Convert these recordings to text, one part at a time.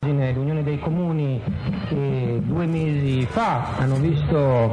L'Unione dei Comuni che 2 mesi fa hanno visto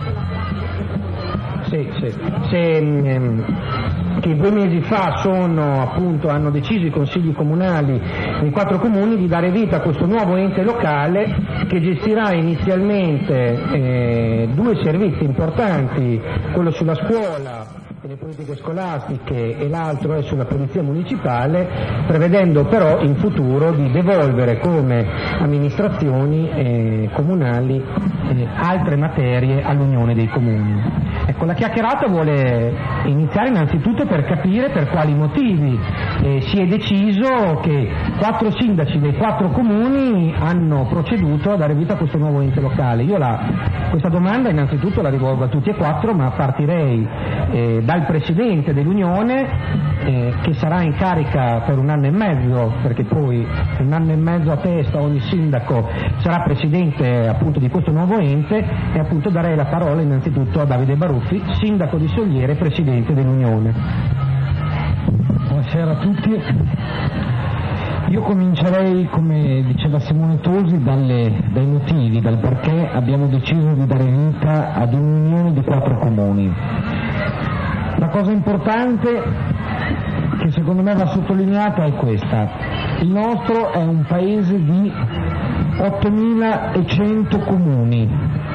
che 2 mesi fa hanno deciso i consigli comunali nei 4 comuni di dare vita a questo nuovo ente locale che gestirà inizialmente 2 servizi importanti, quello sulla scuola e le politiche scolastiche e l'altro è sulla polizia municipale, prevedendo però in futuro di devolvere come amministrazioni comunali altre materie all'Unione dei Comuni. Ecco, la chiacchierata vuole iniziare innanzitutto per capire per quali motivi si è deciso che 4 sindaci dei 4 comuni hanno proceduto a dare vita a questo nuovo ente locale. Io questa domanda innanzitutto la rivolgo a tutti e 4, ma partirei dal Presidente dell'Unione che sarà in carica per 1 anno e mezzo, perché poi 1 anno e mezzo a testa ogni sindaco sarà Presidente appunto di questo nuovo ente, e appunto darei la parola innanzitutto a Davide Baruffi, Sindaco di Soliere, Presidente dell'Unione. Buonasera a tutti. Io comincerei, come diceva Simone Tosi, dai motivi, dal perché abbiamo deciso di dare vita ad un'unione di 4 comuni. La cosa importante che secondo me va sottolineata è questa: il nostro è un paese di 8.100 comuni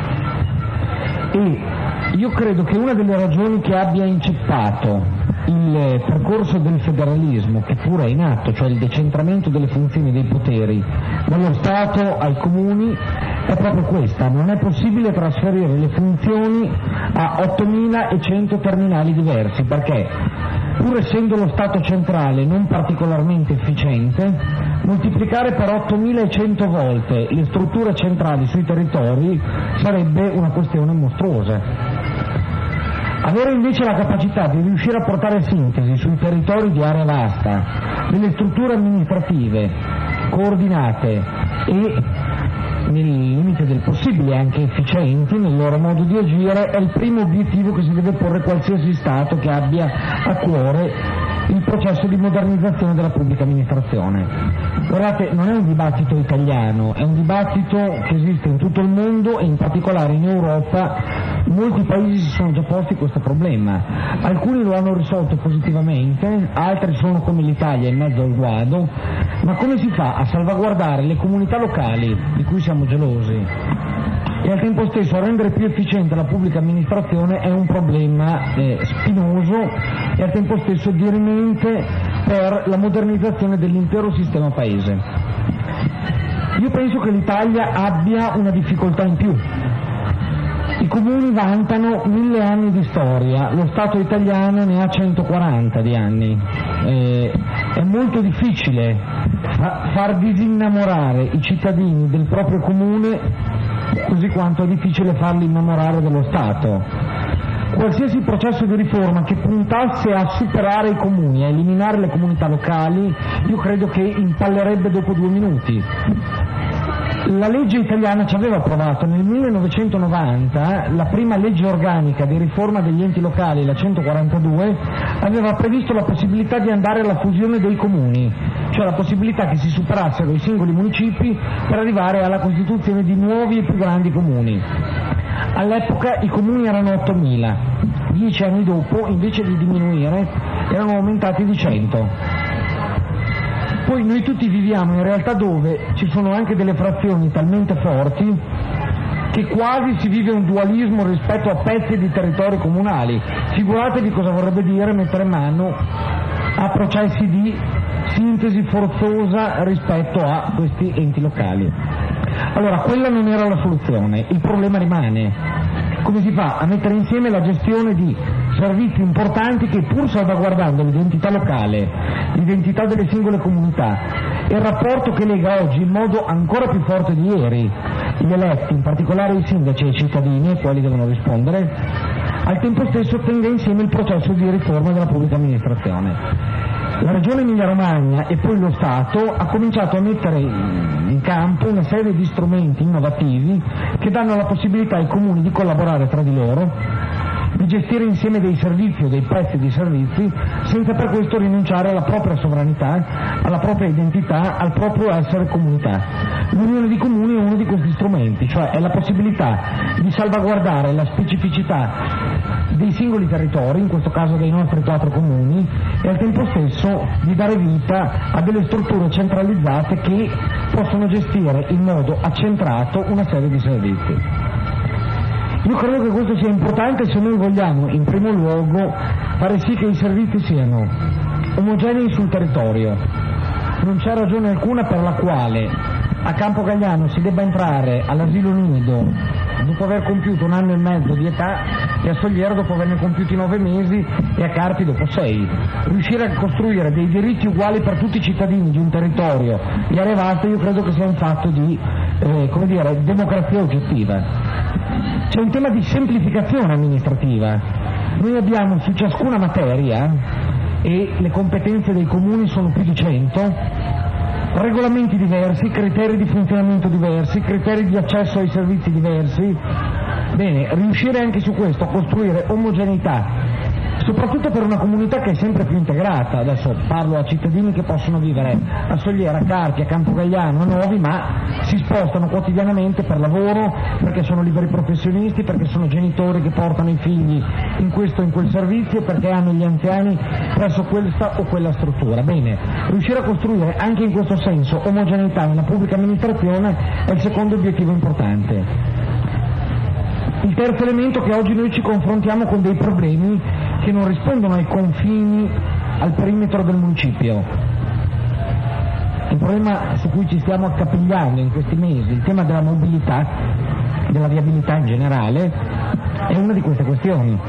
e io credo che una delle ragioni che abbia inceppato il percorso del federalismo, che pure è in atto, cioè il decentramento delle funzioni e dei poteri dallo Stato ai comuni, è proprio questa: non è possibile trasferire le funzioni a 8.100 terminali diversi, perché pur essendo lo Stato centrale non particolarmente efficiente, moltiplicare per 8.100 volte le strutture centrali sui territori sarebbe una questione mostruosa. Avere invece la capacità di riuscire a portare sintesi sui territori di area vasta, delle strutture amministrative coordinate e nel limite del possibile anche efficienti nel loro modo di agire, è il primo obiettivo che si deve porre qualsiasi Stato che abbia a cuore il processo di modernizzazione della pubblica amministrazione. Guardate, non è un dibattito italiano, è un dibattito che esiste in tutto il mondo e in particolare in Europa. Molti paesi si sono già posti questo problema, alcuni lo hanno risolto positivamente, altri sono come l'Italia in mezzo al guado, ma come si fa a salvaguardare le comunità locali di cui siamo gelosi e al tempo stesso a rendere più efficiente la pubblica amministrazione è un problema spinoso e al tempo stesso dirimente per la modernizzazione dell'intero sistema paese. Io penso che l'Italia abbia una difficoltà in più. I comuni vantano 1000 anni di storia, lo Stato italiano ne ha 140 di anni. È molto difficile far disinnamorare i cittadini del proprio comune, così quanto è difficile farli innamorare dello Stato. Qualsiasi processo di riforma che puntasse a superare i comuni, a eliminare le comunità locali, io credo che impallerebbe dopo 2 minuti. La legge italiana ci aveva provato nel 1990, la prima legge organica di riforma degli enti locali, la 142, aveva previsto la possibilità di andare alla fusione dei comuni, cioè la possibilità che si superassero i singoli municipi per arrivare alla costituzione di nuovi e più grandi comuni. All'epoca i comuni erano 8.000, 10 anni dopo invece di diminuire erano aumentati di 100. Poi noi tutti viviamo in realtà dove ci sono anche delle frazioni talmente forti che quasi si vive un dualismo rispetto a pezzi di territori comunali. Figuratevi cosa vorrebbe dire mettere mano a processi di sintesi forzosa rispetto a questi enti locali. Allora, quella non era la soluzione, il problema rimane. Come si fa a mettere insieme la gestione di servizi importanti che, pur salvaguardando l'identità locale, l'identità delle singole comunità e il rapporto che lega oggi in modo ancora più forte di ieri gli eletti, in particolare i sindaci e i cittadini ai quali devono rispondere, al tempo stesso tenga insieme il processo di riforma della pubblica amministrazione. La Regione Emilia-Romagna e poi lo Stato ha cominciato a mettere in campo una serie di strumenti innovativi che danno la possibilità ai comuni di collaborare tra di loro, di gestire insieme dei servizi o dei pezzi di servizi senza per questo rinunciare alla propria sovranità, alla propria identità, al proprio essere comunità. L'unione di comuni è uno di questi strumenti, cioè è la possibilità di salvaguardare la specificità dei singoli territori, in questo caso dei nostri 4 comuni, e al tempo stesso di dare vita a delle strutture centralizzate che possono gestire in modo accentrato una serie di servizi. Io credo che questo sia importante se noi vogliamo in primo luogo fare sì che i servizi siano omogenei sul territorio. Non c'è ragione alcuna per la quale a Campo Galliano si debba entrare all'asilo nido dopo aver compiuto 1 anno e mezzo di età e a Sogliero dopo averne compiuti 9 mesi e a Carpi dopo 6. Riuscire a costruire dei diritti uguali per tutti i cittadini di un territorio di area vasta io credo che sia un fatto di democrazia oggettiva. C'è un tema di semplificazione amministrativa. Noi abbiamo su ciascuna materia, e le competenze dei comuni sono più di 100, regolamenti diversi, criteri di funzionamento diversi, criteri di accesso ai servizi diversi. Bene, riuscire anche su questo a costruire omogeneità, soprattutto per una comunità che è sempre più integrata. Adesso parlo a cittadini che possono vivere a Sogliera, a Carpi, a Campo Galliano, a Novi, ma si spostano quotidianamente per lavoro, perché sono liberi professionisti, perché sono genitori che portano i figli in questo o in quel servizio, perché hanno gli anziani presso questa o quella struttura. Bene, riuscire a costruire anche in questo senso omogeneità nella pubblica amministrazione è il secondo obiettivo importante. Il terzo elemento è che oggi noi ci confrontiamo con dei problemi che non rispondono ai confini, al perimetro del municipio. Il problema su cui ci stiamo accapigliando in questi mesi, il tema della mobilità, della viabilità in generale, è una di queste questioni.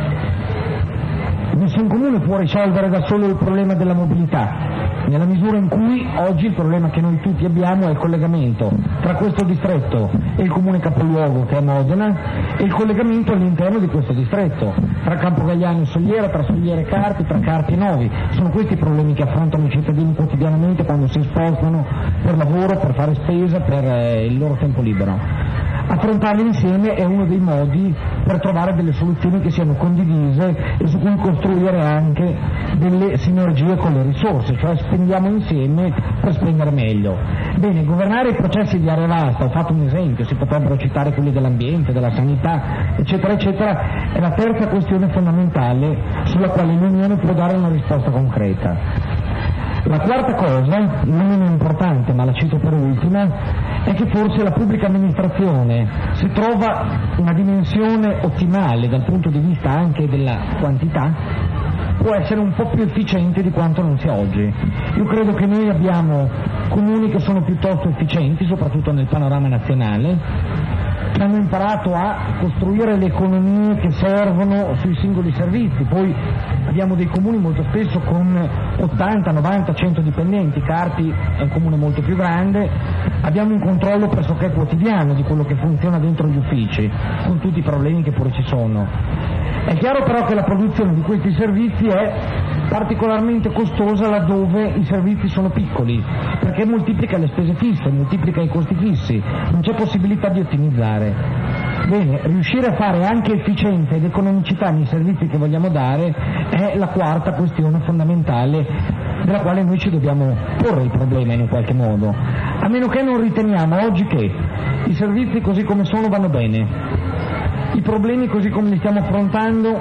Nessun comune può risolvere da solo il problema della mobilità, nella misura in cui oggi il problema che noi tutti abbiamo è il collegamento tra questo distretto e il comune capoluogo che è Modena e il collegamento all'interno di questo distretto, tra Campo Galliano e Sogliera, tra Sogliera e Carpi, tra Carpi e Novi. Sono questi i problemi che affrontano i cittadini quotidianamente quando si spostano per lavoro, per fare spesa, per il loro tempo libero. Affrontarli insieme è uno dei modi per trovare delle soluzioni che siano condivise e su cui costruire anche delle sinergie con le risorse, cioè spendiamo insieme per spendere meglio. Bene, governare i processi di area vasta, ho fatto un esempio, si potrebbero citare quelli dell'ambiente, della sanità, eccetera, eccetera, è la terza questione fondamentale sulla quale l'Unione può dare una risposta concreta. La quarta cosa, non meno importante ma la cito per ultima, è che forse la pubblica amministrazione, se trova una dimensione ottimale dal punto di vista anche della quantità, può essere un po' più efficiente di quanto non sia oggi. Io credo che noi abbiamo comuni che sono piuttosto efficienti, soprattutto nel panorama nazionale, che hanno imparato a costruire le economie che servono sui singoli servizi. Poi abbiamo dei comuni molto spesso con 80, 90, 100 dipendenti, Carpi è un comune molto più grande, abbiamo un controllo pressoché quotidiano di quello che funziona dentro gli uffici, con tutti i problemi che pure ci sono. È chiaro però che la produzione di questi servizi è particolarmente costosa laddove i servizi sono piccoli, perché moltiplica le spese fisse, moltiplica i costi fissi, non c'è possibilità di ottimizzare. Bene, riuscire a fare anche efficienza ed economicità nei servizi che vogliamo dare è la quarta questione fondamentale della quale noi ci dobbiamo porre il problema in un qualche modo, a meno che non riteniamo oggi che i servizi così come sono vanno bene, i problemi così come li stiamo affrontando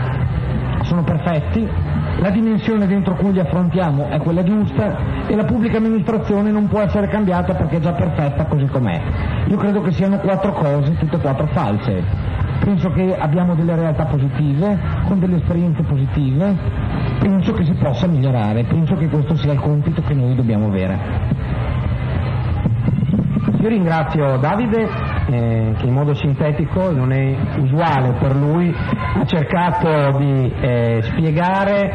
sono perfetti, la dimensione dentro cui li affrontiamo è quella giusta e la pubblica amministrazione non può essere cambiata perché è già perfetta così com'è. Io credo che siano 4 cose, tutte e 4 false. Penso che abbiamo delle realtà positive, con delle esperienze positive, penso che si possa migliorare, penso che questo sia il compito che noi dobbiamo avere. Io ringrazio Davide che in modo sintetico, non è usuale per lui, ha cercato di spiegare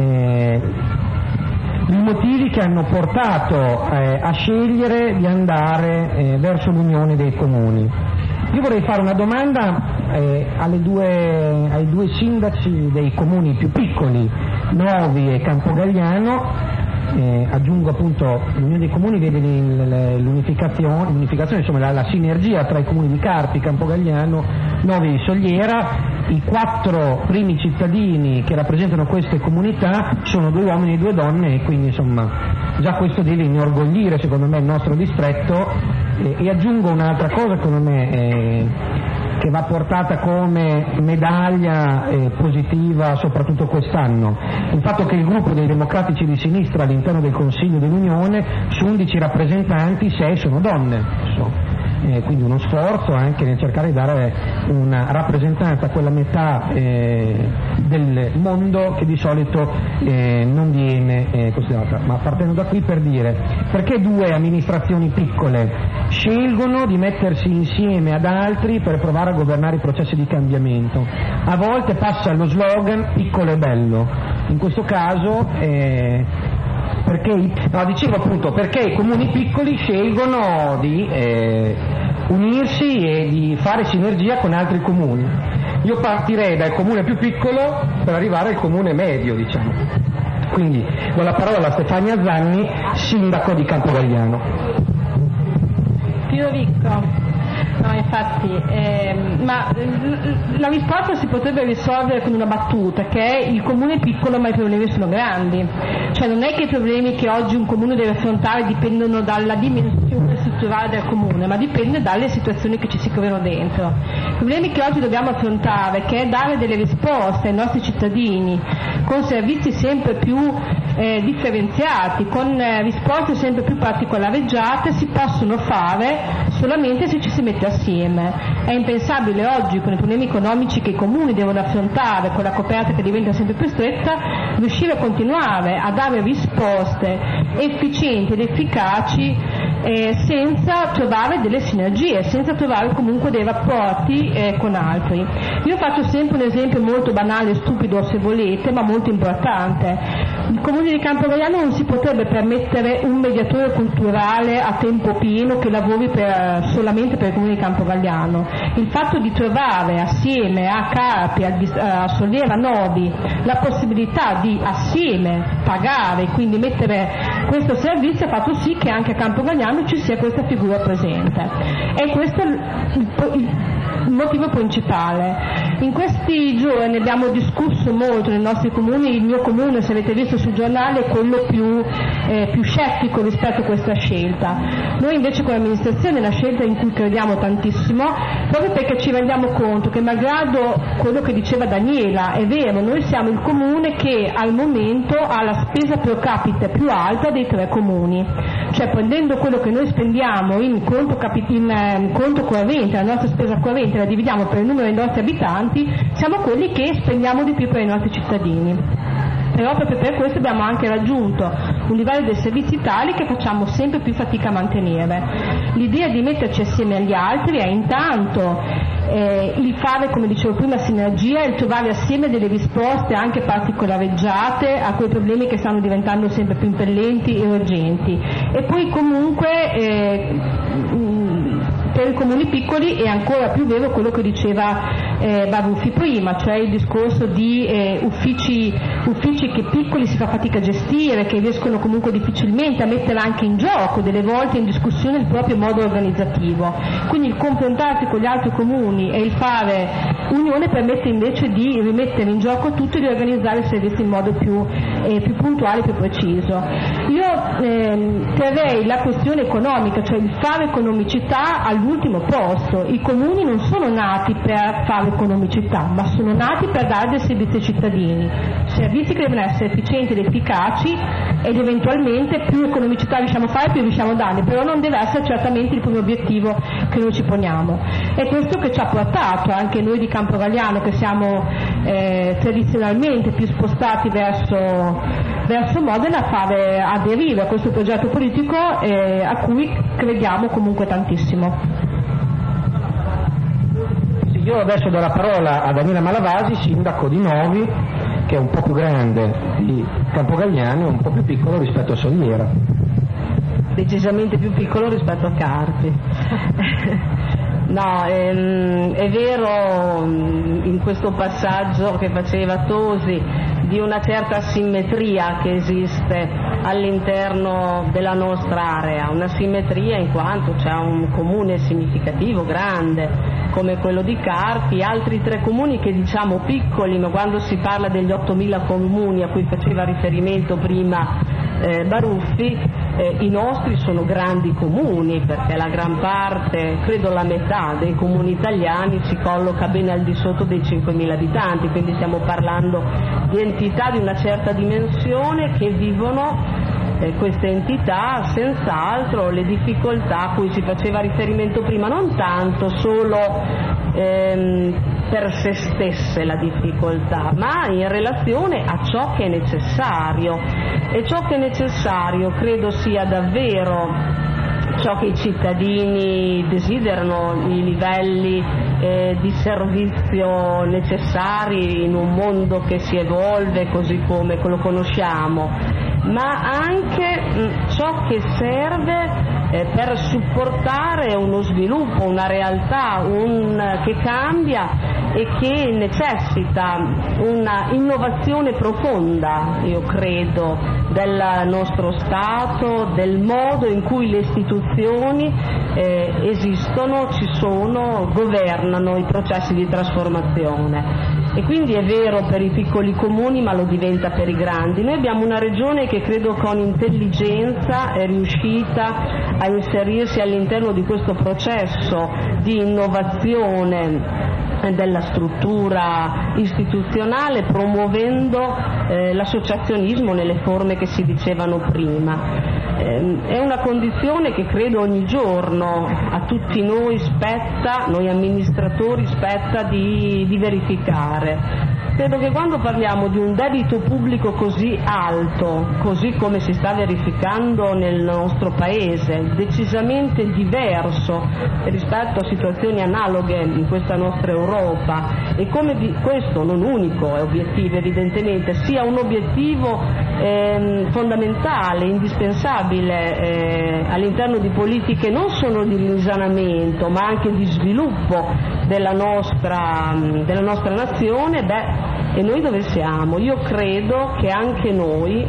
i motivi che hanno portato a scegliere di andare verso l'unione dei comuni. Io vorrei fare una domanda ai due sindaci dei comuni più piccoli Novi e Campogalliano. Aggiungo appunto l'Unione dei Comuni vede l'unificazione, insomma la sinergia tra i comuni di Carpi, Campogalliano, Novi e Soliera. I 4 primi cittadini che rappresentano queste comunità sono 2 uomini e 2 donne, e quindi insomma già questo deve inorgoglire secondo me il nostro distretto. E aggiungo un'altra cosa secondo me che va portata come medaglia positiva soprattutto quest'anno, il fatto che il gruppo dei democratici di sinistra all'interno del Consiglio dell'Unione, su 11 rappresentanti 6 sono donne. Quindi uno sforzo anche nel cercare di dare una rappresentanza a quella metà del mondo che di solito non viene considerata. Ma partendo da qui per dire, perché 2 amministrazioni piccole scelgono di mettersi insieme ad altri per provare a governare i processi di cambiamento? A volte passa lo slogan piccolo e bello, in questo caso perché i comuni piccoli scelgono di unirsi e di fare sinergia con altri comuni. Io partirei dal comune più piccolo per arrivare al comune medio, diciamo. Quindi do la parola alla Stefania Zanni, sindaco di Campogalliano. Più ricco. No, infatti, ma la risposta si potrebbe risolvere con una battuta, che è il comune è piccolo ma i problemi sono grandi. Cioè non è che i problemi che oggi un comune deve affrontare dipendono dalla dimensione strutturale del comune, ma dipende dalle situazioni che ci si creano dentro. I problemi che oggi dobbiamo affrontare, che è dare delle risposte ai nostri cittadini con servizi sempre più differenziati, con risposte sempre più particolareggiate, si possono fare solamente se ci si mette assieme. È impensabile oggi, con i problemi economici che i comuni devono affrontare, con la coperta che diventa sempre più stretta, riuscire a continuare a dare risposte efficienti ed efficaci senza trovare delle sinergie, senza trovare comunque dei rapporti con altri. Io faccio sempre un esempio molto banale e stupido se volete, ma molto importante. Il comune di Campogalliano non si potrebbe permettere un mediatore culturale a tempo pieno che lavori solamente per il comune di Campogalliano. Il fatto di trovare assieme a Carpi, a Soliera, Novi la possibilità di assieme pagare, quindi mettere questo servizio, ha fatto sì che anche a Campogalliano ci sia questa figura presente. E questo è il motivo principale. In questi giorni abbiamo discusso molto nei nostri comuni. Il mio comune, se avete visto sul giornale, è quello più scettico rispetto a questa scelta. Noi invece come amministrazione è una scelta in cui crediamo tantissimo, proprio perché ci rendiamo conto che, malgrado quello che diceva Daniela, è vero, noi siamo il comune che al momento ha la spesa pro capite più alta dei 3 comuni, cioè prendendo quello che noi spendiamo in conto corrente, la nostra spesa corrente la dividiamo per il numero dei nostri abitanti, siamo quelli che spendiamo di più per i nostri cittadini. Però proprio per questo abbiamo anche raggiunto un livello dei servizi tali che facciamo sempre più fatica a mantenere. L'idea di metterci assieme agli altri è intanto il fare, come dicevo prima, sinergia, il trovare assieme delle risposte anche particolareggiate a quei problemi che stanno diventando sempre più impellenti e urgenti. E poi comunque per i comuni piccoli è ancora più vero quello che diceva Baruffi prima, cioè il discorso di uffici che piccoli si fa fatica a gestire, che riescono comunque difficilmente a mettere anche in gioco delle volte in discussione il proprio modo organizzativo. Quindi il confrontarsi con gli altri comuni e il fare unione permette invece di rimettere in gioco tutto e di organizzare il servizio in modo più puntuale e più preciso. Io terrei la questione economica, cioè il fare economicità, all'ultimo posto. I comuni non sono nati per fare economicità, ma sono nati per dare dei servizi ai cittadini, servizi che devono essere efficienti ed efficaci, ed eventualmente più economicità riusciamo a fare più riusciamo a darne, però non deve essere certamente il primo obiettivo che noi ci poniamo. È questo che ci ha portato anche noi di Campogalliano, che siamo tradizionalmente più spostati verso Modena, a fare aderire a questo progetto politico a cui crediamo comunque tantissimo. Io adesso do la parola a Daniela Malavasi, sindaco di Novi, che è un po' più grande di Campogalliano e un po' più piccolo rispetto a Soliera. Decisamente più piccolo rispetto a Carpi. No, è vero, in questo passaggio che faceva Tosi di una certa simmetria che esiste all'interno della nostra area, una simmetria in quanto c'è un comune significativo, grande, come quello di Carpi, altri 3 comuni che diciamo piccoli, ma quando si parla degli 8.000 comuni a cui faceva riferimento prima Baruffi, i nostri sono grandi comuni, perché la gran parte, credo la metà dei comuni italiani si colloca bene al di sotto dei 5.000 abitanti, quindi stiamo parlando di entità di una certa dimensione che vivono queste entità senz'altro le difficoltà a cui si faceva riferimento prima, non tanto solo per se stesse la difficoltà, ma in relazione a ciò che è necessario, e ciò che è necessario credo sia davvero ciò che i cittadini desiderano, i livelli di servizio necessari in un mondo che si evolve così come lo conosciamo, ma anche ciò che serve per supportare uno sviluppo, una realtà che cambia e che necessita una innovazione profonda, io credo, del nostro Stato, del modo in cui le istituzioni esistono, ci sono, governano i processi di trasformazione. E quindi è vero per i piccoli comuni, ma lo diventa per i grandi. Noi abbiamo una regione che credo con intelligenza è riuscita a inserirsi all'interno di questo processo di innovazione della struttura istituzionale, promuovendo l'associazionismo nelle forme che si dicevano prima. È una condizione che credo ogni giorno a tutti noi spetta, noi amministratori spetta di verificare. Credo che quando parliamo di un debito pubblico così alto, così come si sta verificando nel nostro Paese, decisamente diverso rispetto a situazioni analoghe in questa nostra Europa, e come questo non unico è obiettivo evidentemente, sia un obiettivo fondamentale, indispensabile all'interno di politiche non solo di risanamento ma anche di sviluppo della nostra nazione, e noi dove siamo? Io credo che anche noi,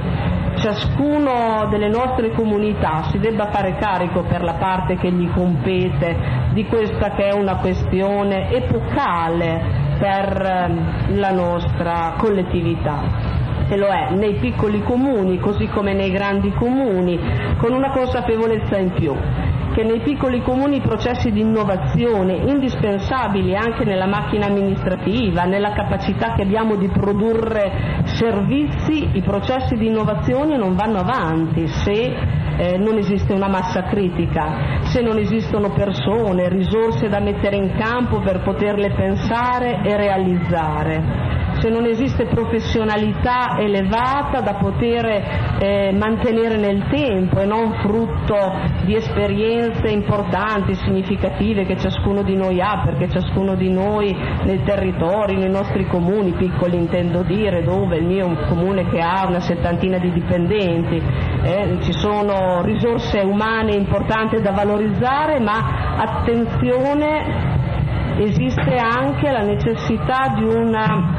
ciascuno delle nostre comunità, si debba fare carico per la parte che gli compete di questa che è una questione epocale per la nostra collettività. E lo è nei piccoli comuni così come nei grandi comuni, con una consapevolezza in più, che nei piccoli comuni i processi di innovazione, indispensabili anche nella macchina amministrativa, nella capacità che abbiamo di produrre servizi, i processi di innovazione non vanno avanti se non esiste una massa critica, se non esistono persone, risorse da mettere in campo per poterle pensare e realizzare, se non esiste professionalità elevata da poter mantenere nel tempo e non frutto di esperienze importanti, significative che ciascuno di noi ha, perché ciascuno di noi nei territori, nei nostri comuni, piccoli intendo dire, dove il mio è un comune che ha una 70ina di dipendenti, ci sono risorse umane importanti da valorizzare, ma attenzione, esiste anche la necessità di una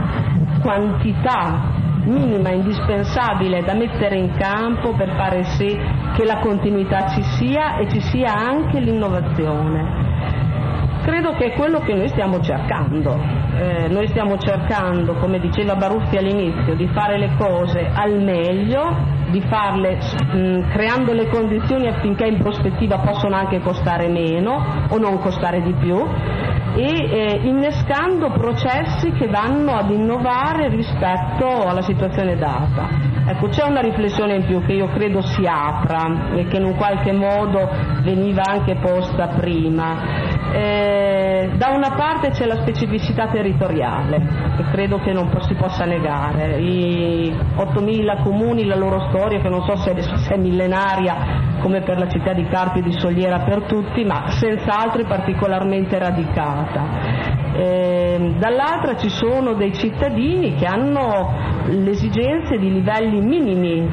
quantità minima indispensabile da mettere in campo per fare sì che la continuità ci sia e ci sia anche l'innovazione. Credo che è quello che noi stiamo cercando. Noi stiamo cercando, come diceva Baruffi all'inizio, di fare le cose al meglio, di farle creando le condizioni affinché in prospettiva possano anche costare meno o non costare di più, e innescando processi che vanno ad innovare rispetto alla situazione data. Ecco, c'è una riflessione in più che io credo si apra e che in un qualche modo veniva anche posta prima. Da una parte c'è la specificità territoriale, che credo che non si possa negare, i 8.000 comuni, la loro storia, che non so se è millenaria come per la città di Carpi e di Soliera per tutti, ma senz'altro è particolarmente radicata. Dall'altra ci sono dei cittadini che hanno le esigenze di livelli minimi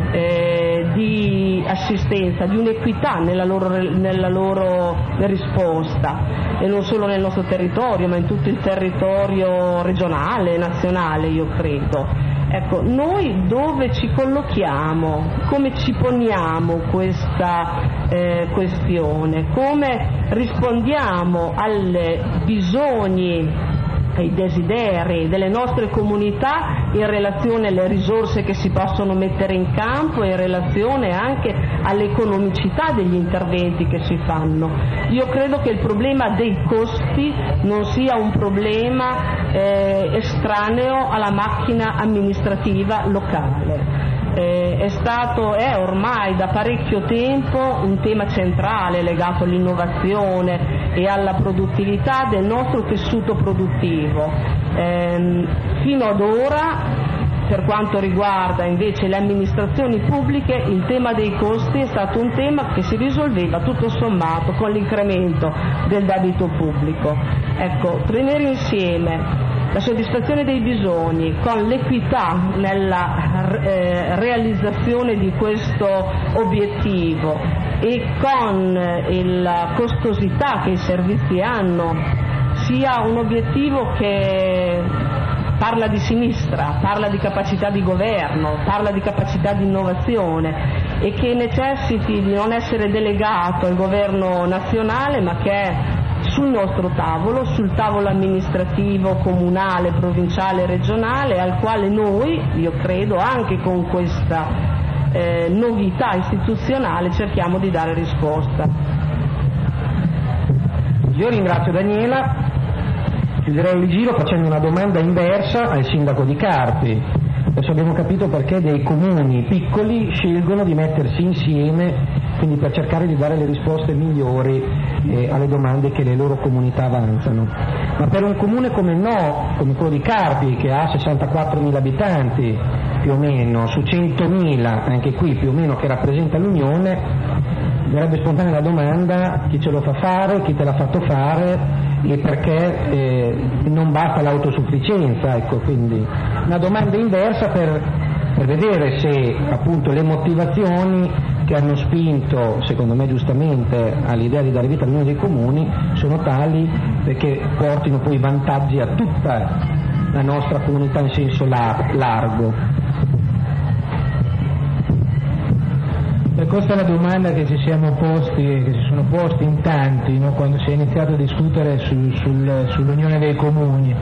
di assistenza, di un'equità nella loro risposta, e non solo nel nostro territorio ma in tutto il territorio regionale, nazionale, io credo. Ecco, noi dove ci collochiamo, come ci poniamo questa questione, come rispondiamo ai bisogni, ai desideri delle nostre comunità in relazione alle risorse che si possono mettere in campo e in relazione anche all'economicità degli interventi che si fanno. Io credo che il problema dei costi non sia un problema estraneo alla macchina amministrativa locale. È ormai da parecchio tempo un tema centrale legato all'innovazione e alla produttività del nostro tessuto produttivo. Fino ad ora, per quanto riguarda invece le amministrazioni pubbliche, il tema dei costi è stato un tema che si risolveva tutto sommato con l'incremento del debito pubblico. Ecco, tenere insieme la soddisfazione dei bisogni con l'equità nella realizzazione di questo obiettivo e con la costosità che i servizi hanno sia un obiettivo che parla di sinistra, parla di capacità di governo, parla di capacità di innovazione e che necessiti di non essere delegato al governo nazionale, ma che è sul nostro tavolo, sul tavolo amministrativo, comunale, provinciale, regionale, al quale noi, io credo, anche con questa novità istituzionale cerchiamo di dare risposta. Io ringrazio Daniela, chiuderei il giro facendo una domanda inversa al sindaco di Carpi. Adesso abbiamo capito perché dei comuni piccoli scelgono di mettersi insieme, quindi per cercare di dare le risposte migliori alle domande che le loro comunità avanzano. Ma per un comune come quello di Carpi, che ha 64.000 abitanti più o meno, su 100.000 anche qui più o meno che rappresenta l'Unione, verrebbe spontanea la domanda: chi ce lo fa fare, chi te l'ha fatto fare e perché non basta l'autosufficienza, ecco, quindi una domanda inversa per vedere se appunto le motivazioni che hanno spinto, secondo me giustamente, all'idea di dare vita all'Unione dei Comuni sono tali perché portino poi vantaggi a tutta la nostra comunità in senso largo. Questa è la domanda che ci siamo posti e che si sono posti in tanti, no? Quando si è iniziato a discutere sull'Unione dei Comuni,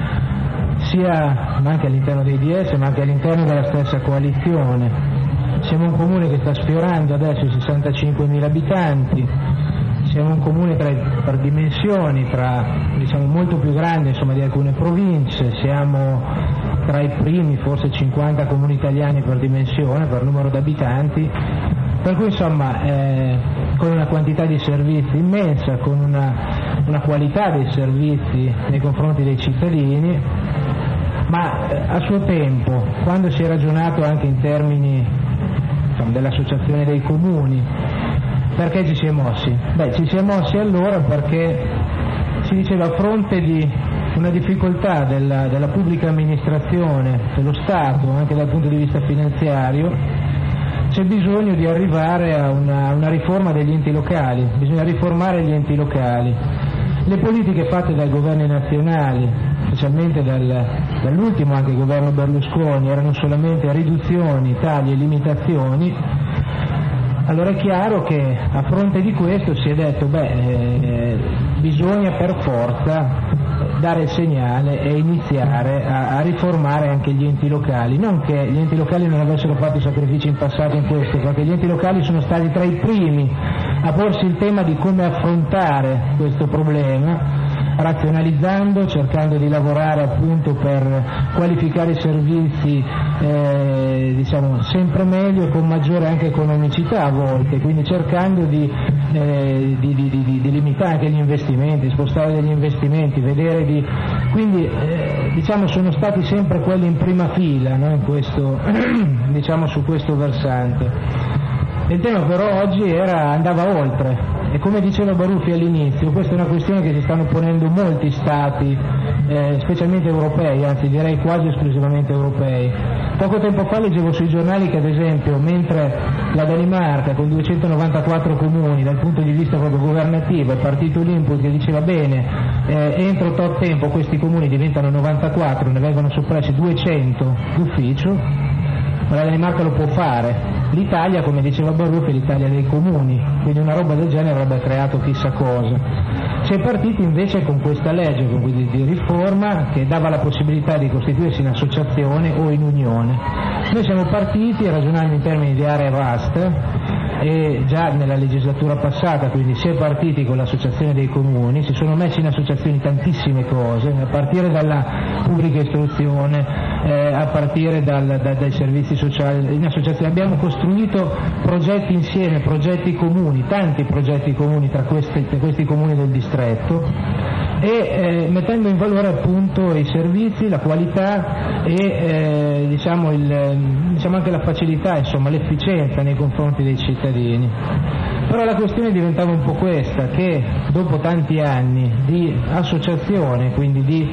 sia anche all'interno dei DS ma anche all'interno della stessa coalizione. Siamo un comune che sta sfiorando adesso i 65.000 abitanti, siamo un comune per dimensioni, diciamo molto più grande insomma di alcune province, siamo tra i primi forse 50 comuni italiani per dimensione, per numero di abitanti, per cui insomma con una quantità di servizi immensa, con una qualità dei servizi nei confronti dei cittadini, ma a suo tempo, quando si è ragionato anche in termini dell'associazione dei comuni, perché ci si è mossi? Ci si è mossi allora perché si diceva, a fronte di una difficoltà della pubblica amministrazione, dello Stato, anche dal punto di vista finanziario, c'è bisogno di arrivare a una riforma degli enti locali, bisogna riformare gli enti locali. Le politiche fatte dai governi nazionali, specialmente dall'ultimo anche governo Berlusconi, erano solamente riduzioni, tagli e limitazioni. Allora è chiaro che a fronte di questo si è detto bisogna per forza dare il segnale e iniziare a riformare anche gli enti locali, non che gli enti locali non avessero fatto sacrifici in passato in questo, perché gli enti locali sono stati tra i primi a porsi il tema di come affrontare questo problema, razionalizzando, cercando di lavorare appunto per qualificare i servizi diciamo sempre meglio e con maggiore anche economicità a volte, quindi cercando di limitare anche gli investimenti, spostare degli investimenti, vedere quindi diciamo sono stati sempre quelli in prima fila, no? In questo, diciamo su questo versante. Il tema però oggi andava oltre, E come diceva Baruffi all'inizio, questa è una questione che si stanno ponendo molti stati, specialmente europei, anzi direi quasi esclusivamente europei. Poco tempo fa leggevo sui giornali che ad esempio, mentre la Danimarca con 294 comuni dal punto di vista proprio governativo è partito l'input che diceva bene, entro tot tempo questi comuni diventano 94, ne vengono soppressi 200 d'ufficio, ma la Danimarca lo può fare. L'Italia, come diceva Baruffi, è l'Italia dei comuni, quindi una roba del genere avrebbe creato chissà cosa. Si è partiti invece con questa legge quindi di riforma che dava la possibilità di costituirsi in associazione o in unione. Noi siamo partiti ragionando in termini di aree vaste e già nella legislatura passata, quindi si è partiti con l'associazione dei comuni, si sono messi in associazioni tantissime cose, a partire dalla pubblica istruzione, a partire dai servizi sociali, in associazione abbiamo costruito progetti insieme, progetti comuni, tanti progetti comuni tra questi comuni del distretto e mettendo in valore appunto i servizi, la qualità e diciamo anche la facilità, insomma l'efficienza nei confronti dei cittadini. Però la questione diventava un po' questa, che dopo tanti anni di associazione, quindi di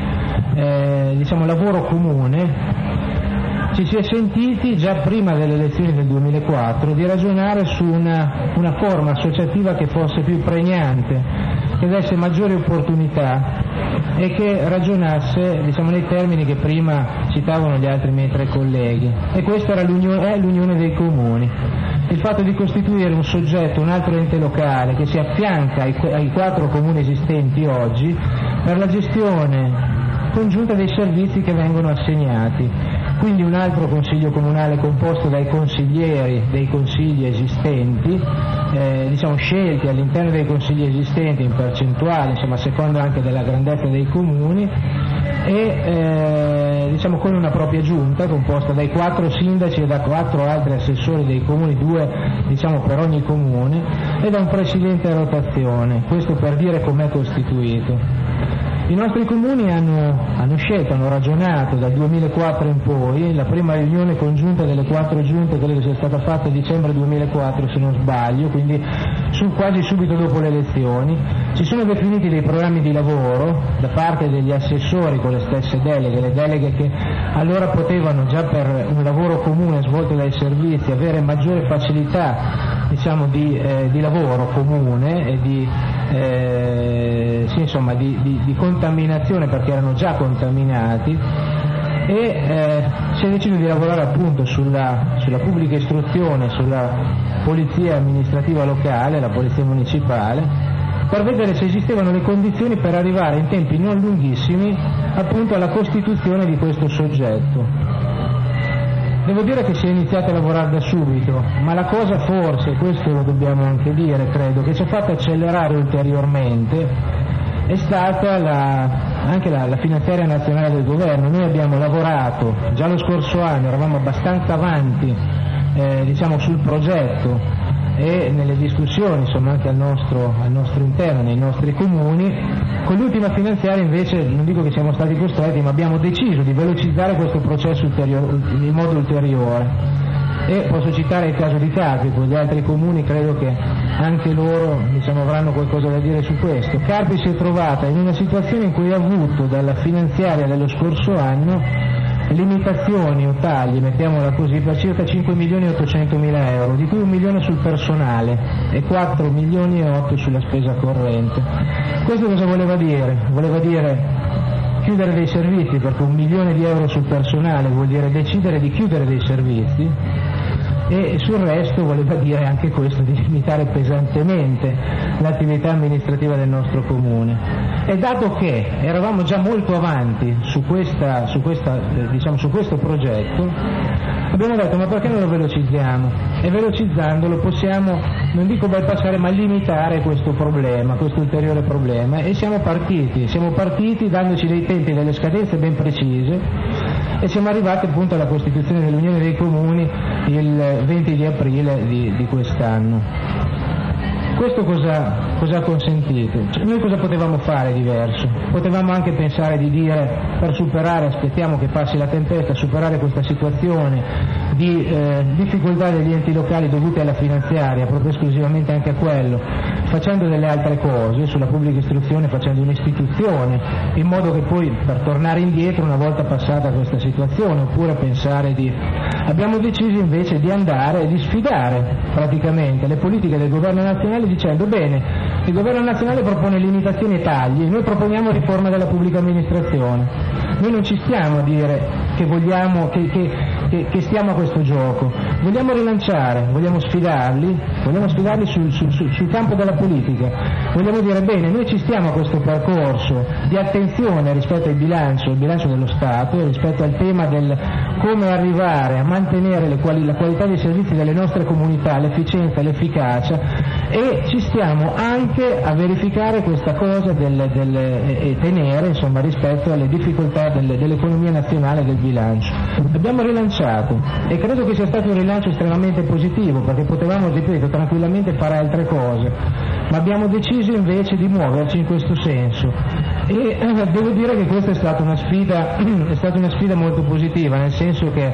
lavoro comune, ci si è sentiti già prima delle elezioni del 2004 di ragionare su una forma associativa che fosse più pregnante, che desse maggiori opportunità e che ragionasse nei termini che prima citavano gli altri miei tre colleghi. E questa era l'unione dei comuni. Il fatto di costituire un soggetto, un altro ente locale che si affianca ai 4 comuni esistenti oggi per la gestione congiunta dei servizi che vengono assegnati. Quindi un altro consiglio comunale composto dai consiglieri dei consigli esistenti, scelti all'interno dei consigli esistenti in percentuale, a seconda anche della grandezza dei comuni, e con una propria giunta composta dai 4 sindaci e da 4 altri assessori dei comuni, 2 per ogni comune, e da un presidente a rotazione. Questo per dire com'è costituito. I nostri comuni hanno scelto, hanno ragionato dal 2004 in poi, la prima riunione congiunta delle 4 giunte credo sia stata fatta a dicembre 2004 se non sbaglio, quindi quasi subito dopo le elezioni. Si sono definiti dei programmi di lavoro da parte degli assessori con le stesse deleghe, le deleghe che allora potevano già per un lavoro comune svolto dai servizi avere maggiore facilità di lavoro comune e di contaminazione, perché erano già contaminati, e si è deciso di lavorare appunto sulla pubblica istruzione, sulla polizia amministrativa locale, la polizia municipale, per vedere se esistevano le condizioni per arrivare in tempi non lunghissimi appunto alla costituzione di questo soggetto. Devo dire che si è iniziato a lavorare da subito, ma la cosa forse, questo lo dobbiamo anche dire, credo, che ci ha fatto accelerare ulteriormente è stata anche la finanziaria nazionale del governo. Noi abbiamo lavorato, già lo scorso anno eravamo abbastanza avanti sul progetto e nelle discussioni anche al nostro interno, nei nostri comuni. Con l'ultima finanziaria invece non dico che siamo stati costretti, ma abbiamo deciso di velocizzare questo processo in modo ulteriore. E posso citare il caso di Carpi, gli altri comuni credo che anche loro avranno qualcosa da dire su questo. Carpi si è trovata in una situazione in cui ha avuto dalla finanziaria dello scorso anno limitazioni o tagli, mettiamola così, per circa 5.800.000 euro, di cui 1 milione sul personale e 4 milioni e 8 sulla spesa corrente. Questo cosa voleva dire? Voleva dire chiudere dei servizi, perché 1 milione di euro sul personale vuol dire decidere di chiudere dei servizi, e sul resto voleva dire anche questo, di limitare pesantemente l'attività amministrativa del nostro comune. E dato che eravamo già molto avanti su questo progetto, abbiamo detto ma perché non lo velocizziamo? E velocizzandolo possiamo, non dico bypassare, ma limitare questo problema, questo ulteriore problema, e siamo partiti dandoci dei tempi, delle scadenze ben precise, e siamo arrivati appunto alla costituzione dell'Unione dei Comuni il 20 di aprile di quest'anno. Questo cosa ha consentito? Noi cosa potevamo fare diverso? Potevamo anche pensare di dire, per superare, aspettiamo che passi la tempesta, superare questa situazione di difficoltà degli enti locali dovute alla finanziaria, proprio esclusivamente anche a quello, facendo delle altre cose, sulla pubblica istruzione facendo un'istituzione, in modo che poi per tornare indietro una volta passata questa situazione, oppure pensare abbiamo deciso invece di andare e di sfidare praticamente le politiche del governo nazionale dicendo bene, il governo nazionale propone limitazioni e tagli, noi proponiamo riforma della pubblica amministrazione, noi non ci stiamo a dire che vogliamo che stiamo a questo gioco, vogliamo rilanciare, vogliamo sfidarli sul campo della politica, vogliamo dire bene, noi ci stiamo a questo percorso di attenzione rispetto al bilancio dello Stato, rispetto al tema del come arrivare a mantenere la qualità dei servizi delle nostre comunità, l'efficienza, l'efficacia, e ci stiamo anche a verificare questa cosa e tenere insomma rispetto alle difficoltà dell'economia nazionale e del bilancio. Abbiamo rilanciato e credo che sia stato un rilancio estremamente positivo, perché potevamo, ripeto, tranquillamente fare altre cose, ma abbiamo deciso invece di muoverci in questo senso e devo dire che questa è stata una sfida molto positiva, nel senso che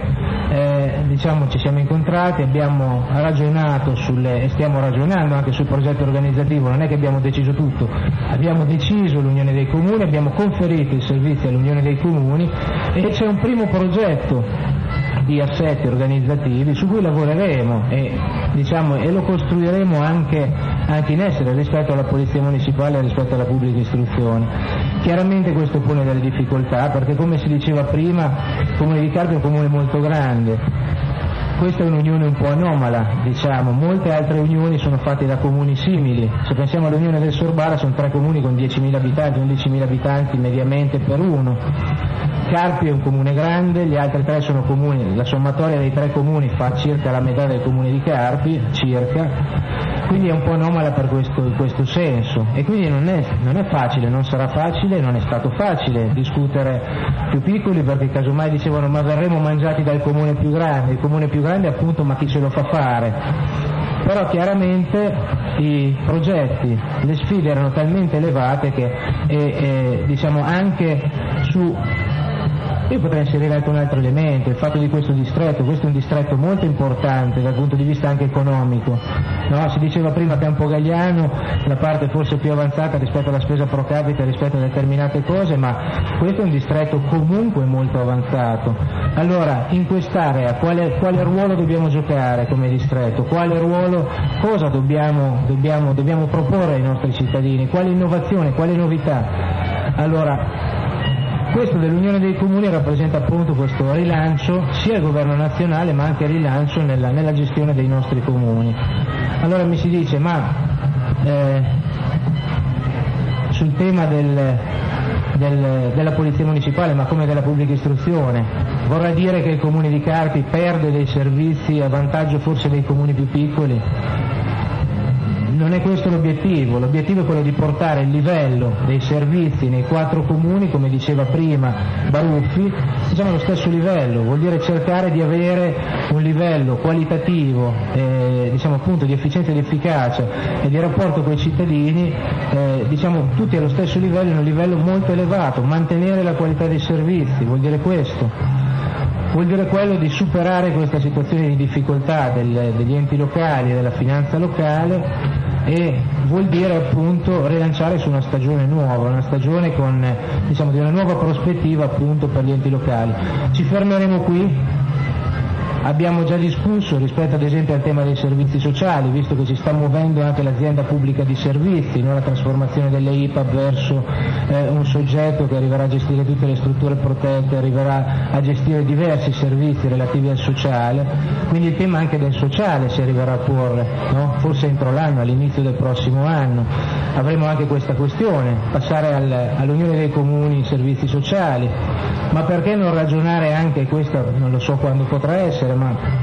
ci siamo incontrati, abbiamo ragionato e stiamo ragionando anche sul progetto organizzativo, non è che abbiamo deciso tutto, abbiamo deciso l'Unione dei Comuni, abbiamo conferito i servizi all'Unione dei Comuni e c'è un primo progetto di assetti organizzativi su cui lavoreremo e lo costruiremo anche in essere rispetto alla Polizia Municipale e rispetto alla pubblica istruzione. Chiaramente questo pone delle difficoltà perché, come si diceva prima, il Comune di Carpi è un comune molto grande. Questa è un'unione un po' anomala, molte altre unioni sono fatte da comuni simili, se pensiamo all'Unione del Sorbara sono 3 comuni con 10.000 abitanti, 11.000 abitanti mediamente per uno. Carpi è un comune grande, gli altri 3 sono comuni, la sommatoria dei 3 comuni fa circa la metà del comune di Carpi, quindi è un po' anomala per questo senso e quindi non è facile, non sarà facile, non è stato facile discutere più piccoli perché casomai dicevano ma verremo mangiati dal comune più grande, il comune più grande appunto ma chi ce lo fa fare? Però chiaramente i progetti, le sfide erano talmente elevate che anche su... Io potrei inserire anche un altro elemento, il fatto di questo è un distretto molto importante dal punto di vista anche economico, no? Si diceva prima Campo Gagliano, la parte forse più avanzata rispetto alla spesa pro capite, rispetto a determinate cose, ma questo è un distretto comunque molto avanzato. Allora, in quest'area quale ruolo dobbiamo giocare come distretto? Quale ruolo, cosa dobbiamo proporre ai nostri cittadini? Quale innovazione, quale novità? Allora, questo dell'Unione dei Comuni rappresenta appunto questo rilancio sia al governo nazionale ma anche rilancio nella gestione dei nostri comuni. Allora mi si dice sul tema della Polizia Municipale ma come della pubblica istruzione, vorrà dire che il comune di Carpi perde dei servizi a vantaggio forse dei comuni più piccoli? Non è questo l'obiettivo è quello di portare il livello dei servizi nei 4 comuni, come diceva prima Baruffi, allo stesso livello, vuol dire cercare di avere un livello qualitativo, appunto di efficienza e di efficacia e di rapporto con i cittadini, tutti allo stesso livello, in un livello molto elevato, mantenere la qualità dei servizi, vuol dire questo. Vuol dire quello di superare questa situazione di difficoltà degli enti locali e della finanza locale e vuol dire appunto rilanciare su una stagione nuova, una stagione con di una nuova prospettiva appunto per gli enti locali. Ci fermeremo qui. Abbiamo già discusso rispetto ad esempio al tema dei servizi sociali, visto che si sta muovendo anche l'azienda pubblica di servizi, no? La trasformazione delle IPAB verso un soggetto che arriverà a gestire tutte le strutture protette, arriverà a gestire diversi servizi relativi al sociale, quindi il tema anche del sociale si arriverà a porre, no? Forse entro l'anno, all'inizio del prossimo anno, avremo anche questa questione, passare all'Unione dei Comuni servizi sociali, ma perché non ragionare anche, questo non lo so quando potrà essere, ma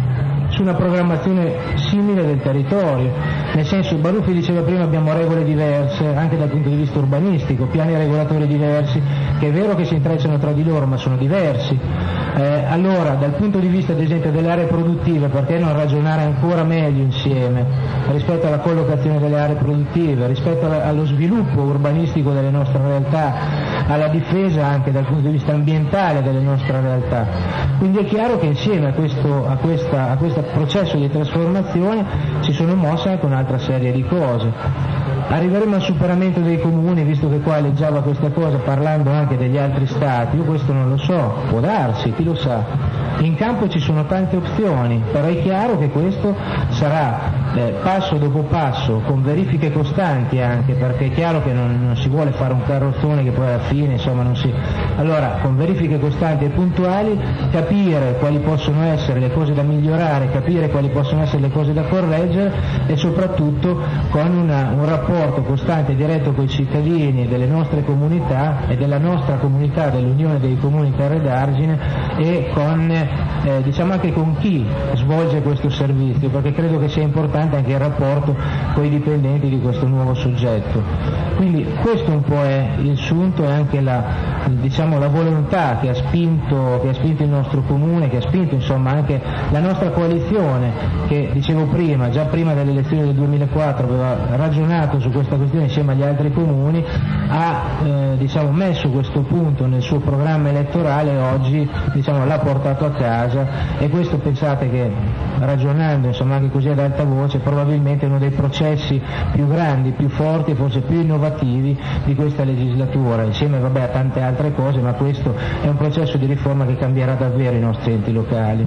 su una programmazione simile del territorio. Nel senso, Baruffi diceva prima abbiamo regole diverse anche dal punto di vista urbanistico, piani regolatori diversi, che è vero che si intrecciano tra di loro ma sono diversi. Allora, dal punto di vista ad esempio delle aree produttive, perché non ragionare ancora meglio insieme rispetto alla collocazione delle aree produttive, rispetto allo sviluppo urbanistico delle nostre realtà, alla difesa anche dal punto di vista ambientale delle nostre realtà. Quindi è chiaro che insieme a questo processo di trasformazione si sono mosse anche un'altra serie di cose. Arriveremo al superamento dei comuni, visto che qua leggiava questa cosa parlando anche degli altri stati, io questo non lo so, può darsi, chi lo sa. In campo ci sono tante opzioni, però è chiaro che questo sarà passo dopo passo, con verifiche costanti anche, perché è chiaro che non si vuole fare un carrozzone che poi alla fine insomma non si... Allora, con verifiche costanti e puntuali, capire quali possono essere le cose da migliorare, capire quali possono essere le cose da correggere e soprattutto con un rapporto costante e diretto con i cittadini delle nostre comunità e della nostra comunità dell'Unione dei Comuni Terre d'Argine e con diciamo anche con chi svolge questo servizio, perché credo che sia importante anche il rapporto con i dipendenti di questo nuovo soggetto. Quindi questo un po' è il sunto e anche la volontà che ha spinto il nostro comune, che ha spinto insomma anche la nostra coalizione, che dicevo prima, già prima delle elezioni del 2004 aveva ragionato su questa questione insieme agli altri comuni, ha messo questo punto nel suo programma elettorale e oggi l'ha portato a casa, e questo pensate che, ragionando insomma anche così ad alta voce, probabilmente è uno dei processi più grandi, più forti e forse più innovativi di questa legislatura, insieme a tante altre cose, ma questo è un processo di riforma che cambierà davvero i nostri enti locali.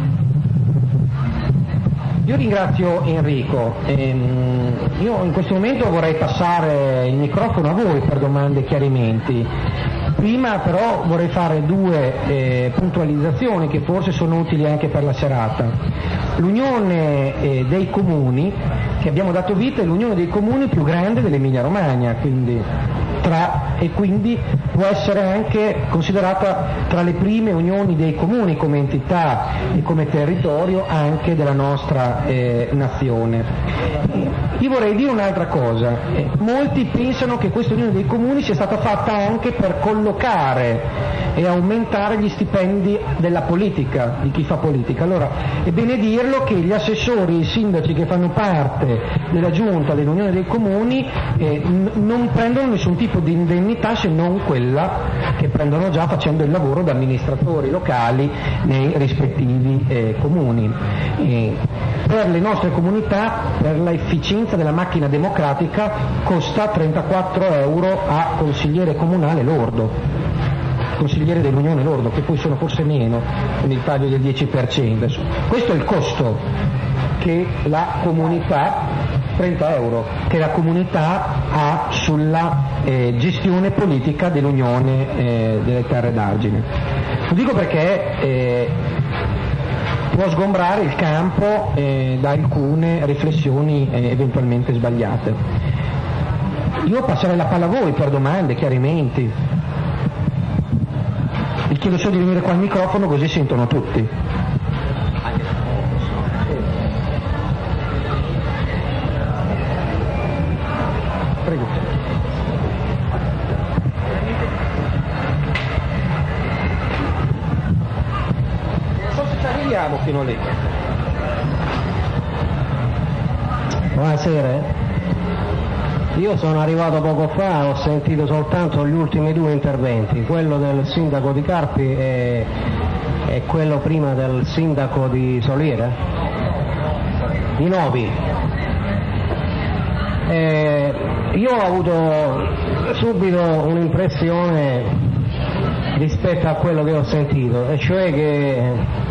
Io ringrazio Enrico, io in questo momento vorrei passare il microfono a voi per domande e chiarimenti. Prima però vorrei fare due puntualizzazioni che forse sono utili anche per la serata. L'Unione dei Comuni che abbiamo dato vita è l'Unione dei Comuni più grande dell'Emilia Romagna, quindi può essere anche considerata tra le prime unioni dei comuni come entità e come territorio anche della nostra nazione. Io vorrei dire un'altra cosa, molti pensano che questa unione dei comuni sia stata fatta anche per collocare e aumentare gli stipendi della politica, di chi fa politica. Allora è bene dirlo che gli assessori e i sindaci che fanno parte della giunta dell'Unione dei Comuni non prendono nessun tipo di indennità se non quella che prendono già facendo il lavoro da amministratori locali nei rispettivi comuni. Per le nostre comunità, per l'efficienza della macchina democratica, costa 34 euro a consigliere comunale lordo, consigliere dell'Unione lordo, che poi sono forse meno con il taglio del 10%. Questo è il costo che la comunità, 30 euro, che la comunità ha sulla gestione politica dell'Unione delle Terre d'Argine. Lo dico perché può sgombrare il campo da alcune riflessioni eventualmente sbagliate. Io passerei la palla a voi per domande, chiarimenti. Vi chiedo solo di venire qua al microfono così sentono tutti. Prego. Non so se ci arriviamo fino lì. Buonasera. Io sono arrivato poco fa, ho sentito soltanto gli ultimi due interventi, quello del sindaco di Carpi e quello prima del sindaco di Soliera, di Novi. Io ho avuto subito un'impressione rispetto a quello che ho sentito, e cioè che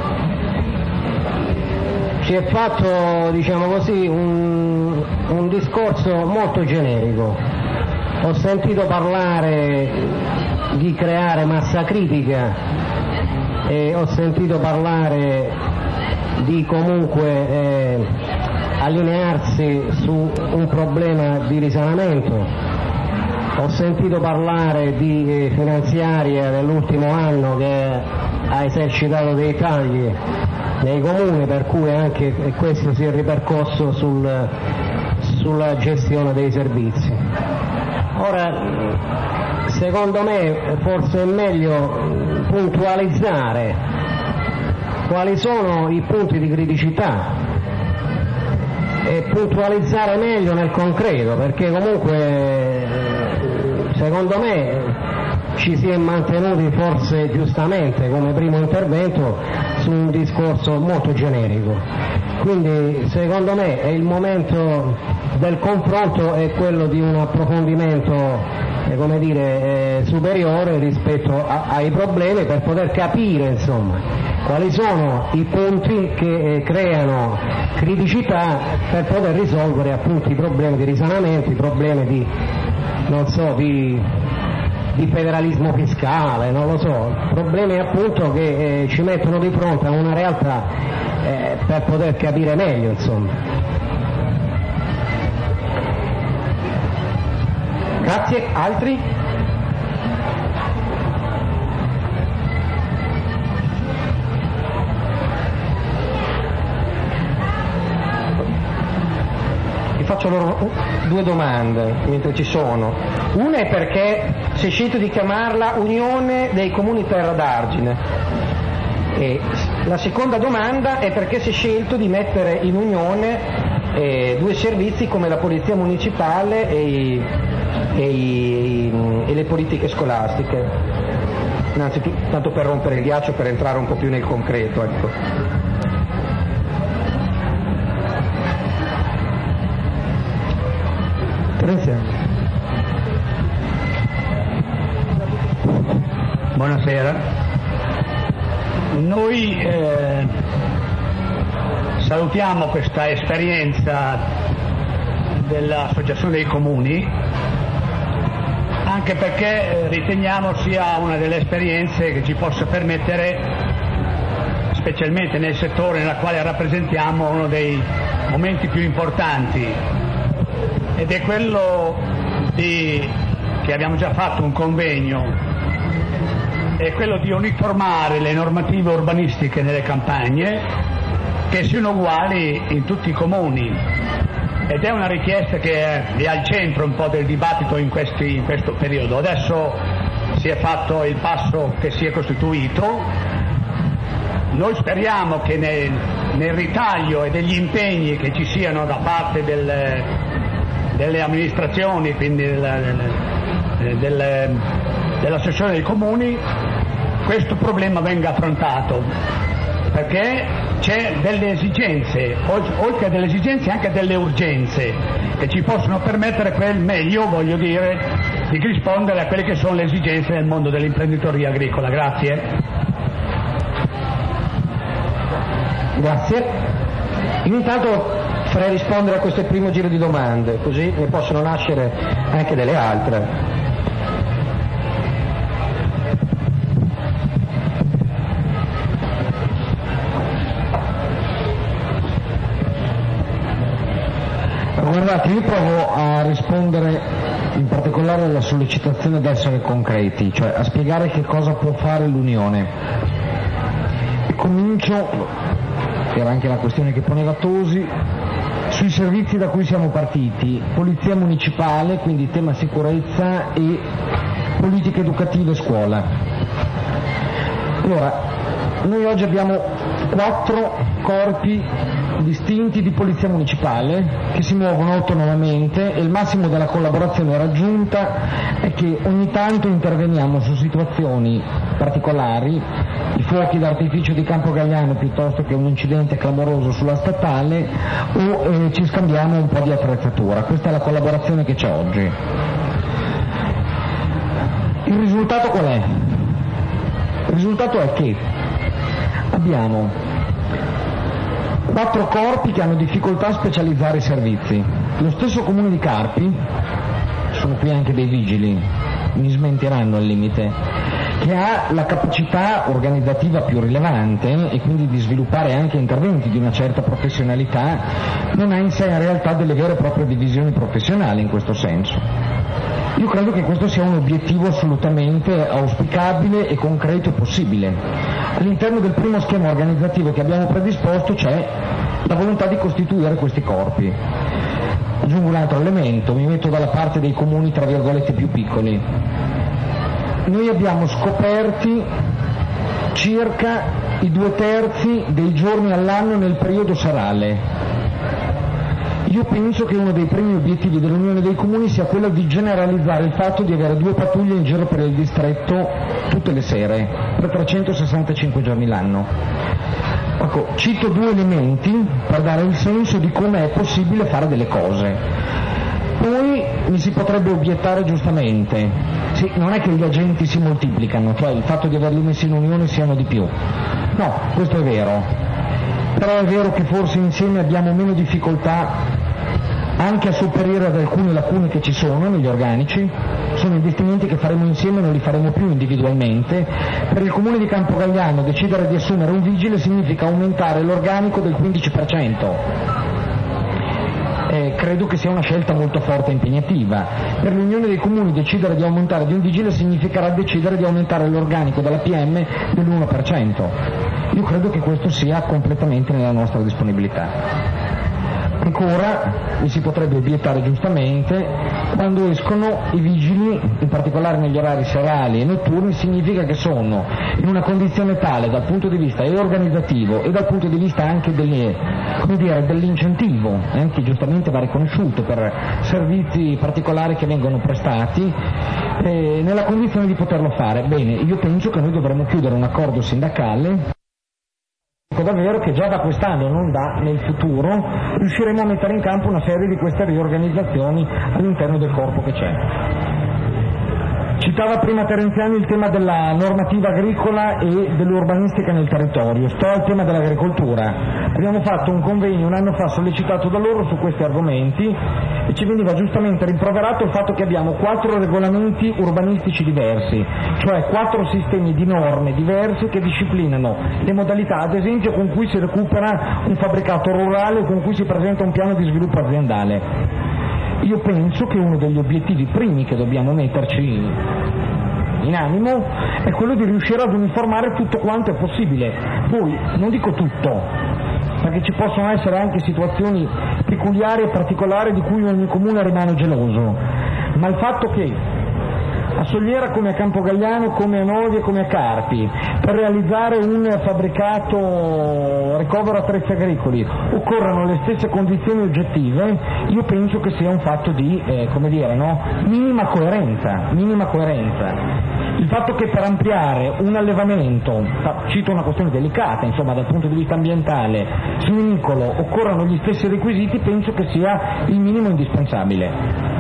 si è fatto, diciamo così, un discorso molto generico. Ho sentito parlare di creare massa critica e ho sentito parlare di comunque allinearsi su un problema di risanamento. Ho sentito parlare di finanziaria dell'ultimo anno che ha esercitato dei tagli nei comuni, per cui anche questo si è ripercosso sulla gestione dei servizi. Ora, secondo me forse è meglio puntualizzare quali sono i punti di criticità e puntualizzare meglio nel concreto, perché comunque secondo me ci si è mantenuti forse giustamente come primo intervento su un discorso molto generico. Quindi secondo me è il momento del confronto e quello di un approfondimento superiore rispetto ai problemi, per poter capire insomma quali sono i punti che creano criticità, per poter risolvere appunto i problemi di risanamento, i problemi di federalismo fiscale, non lo so, problemi appunto che ci mettono di fronte a una realtà per poter capire meglio insomma. Grazie, altri? Vi faccio loro due domande mentre ci sono. Una è perché si è scelto di chiamarla Unione dei Comuni Terra d'Argine, e la seconda domanda è perché si è scelto di mettere in unione due servizi come la Polizia Municipale e le politiche scolastiche. Innanzitutto, tanto per rompere il ghiaccio, per entrare un po' più nel concreto, ecco. Buonasera. Noi salutiamo questa esperienza dell'Associazione dei Comuni, anche perché riteniamo sia una delle esperienze che ci possa permettere, specialmente nel settore nel quale rappresentiamo, uno dei momenti più importanti, ed è quello che abbiamo già fatto un convegno, è quello di uniformare le normative urbanistiche nelle campagne, che siano uguali in tutti i comuni, ed è una richiesta che è al centro un po' del dibattito in questo periodo. Adesso si è fatto il passo che si è costituito, noi speriamo che nel ritaglio e degli impegni che ci siano da parte delle amministrazioni, quindi dell'associazione dei comuni, questo problema venga affrontato, perché c'è delle esigenze, oltre a delle esigenze anche delle urgenze che ci possono permettere di rispondere a quelle che sono le esigenze del mondo dell'imprenditoria agricola. Grazie. Grazie. Intanto farei rispondere a questo primo giro di domande, così ne possono nascere anche delle altre. Guardate, io provo a rispondere in particolare alla sollecitazione ad essere concreti, cioè a spiegare che cosa può fare l'Unione. E comincio, era anche la questione che poneva Tosi, sui servizi da cui siamo partiti: polizia municipale, quindi tema sicurezza, e politiche educative e scuola. Allora, noi oggi abbiamo 4 corpi distinti di polizia municipale che si muovono autonomamente, e il massimo della collaborazione raggiunta è che ogni tanto interveniamo su situazioni particolari, i fuochi d'artificio di Campo Galliano piuttosto che un incidente clamoroso sulla statale, o ci scambiamo un po' di attrezzatura. Questa è la collaborazione che c'è oggi. Il risultato qual è? Il risultato è che abbiamo 4 corpi che hanno difficoltà a specializzare i servizi. Lo stesso comune di Carpi, sono qui anche dei vigili, mi smentiranno al limite, che ha la capacità organizzativa più rilevante e quindi di sviluppare anche interventi di una certa professionalità, non ha in sé in realtà delle vere e proprie divisioni professionali in questo senso. Io credo che questo sia un obiettivo assolutamente auspicabile e concreto e possibile. All'interno del primo schema organizzativo che abbiamo predisposto c'è la volontà di costituire questi corpi. Aggiungo un altro elemento, mi metto dalla parte dei comuni tra virgolette più piccoli. Noi abbiamo scoperti circa i 2/3 dei giorni all'anno nel periodo serale. Io penso che uno dei primi obiettivi dell'Unione dei Comuni sia quello di generalizzare il fatto di avere 2 pattuglie in giro per il distretto tutte le sere, per 365 giorni l'anno. Ecco, cito 2 elementi per dare il senso di come è possibile fare delle cose. Poi mi si potrebbe obiettare giustamente, sì, non è che gli agenti si moltiplicano, cioè il fatto di averli messi in unione siano di più. No, questo è vero. Però è vero che forse insieme abbiamo meno difficoltà anche a sopperire ad alcune lacune che ci sono negli organici. Sono investimenti che faremo insieme, non li faremo più individualmente. Per il comune di Campogalliano decidere di assumere un vigile significa aumentare l'organico del 15%. Credo che sia una scelta molto forte e impegnativa. Per l'Unione dei Comuni decidere di aumentare di un vigile significherà decidere di aumentare l'organico della PM dell'1%. Io credo che questo sia completamente nella nostra disponibilità. Ancora mi si potrebbe obiettare giustamente, quando escono i vigili, in particolare negli orari serali e notturni, significa che sono in una condizione tale dal punto di vista organizzativo e dal punto di vista anche dell'incentivo, che giustamente va riconosciuto per servizi particolari che vengono prestati, nella condizione di poterlo fare. Bene, io penso che noi dovremmo chiudere un accordo sindacale davvero che già da quest'anno, non nel futuro, riusciremo a mettere in campo una serie di queste riorganizzazioni all'interno del corpo che c'è. Citava prima Terenziani il tema della normativa agricola e dell'urbanistica nel territorio. Sto al tema dell'agricoltura. Abbiamo fatto un convegno un anno fa sollecitato da loro su questi argomenti e ci veniva giustamente rimproverato il fatto che abbiamo 4 regolamenti urbanistici diversi, cioè 4 sistemi di norme diversi che disciplinano le modalità, ad esempio, con cui si recupera un fabbricato rurale o con cui si presenta un piano di sviluppo aziendale. Io penso che uno degli obiettivi primi che dobbiamo metterci in animo è quello di riuscire ad uniformare tutto quanto è possibile. Poi, non dico tutto, perché ci possono essere anche situazioni peculiari e particolari di cui ogni comune rimane geloso, ma il fatto che a Soliera come a Campogalliano, come a Novi e come a Carpi, per realizzare un fabbricato ricovero attrezzi agricoli occorrano le stesse condizioni oggettive, io penso che sia un fatto di, minima coerenza. Il fatto che per ampliare un allevamento, cito una questione delicata, dal punto di vista ambientale, suinicolo, occorrano gli stessi requisiti, penso che sia il minimo indispensabile.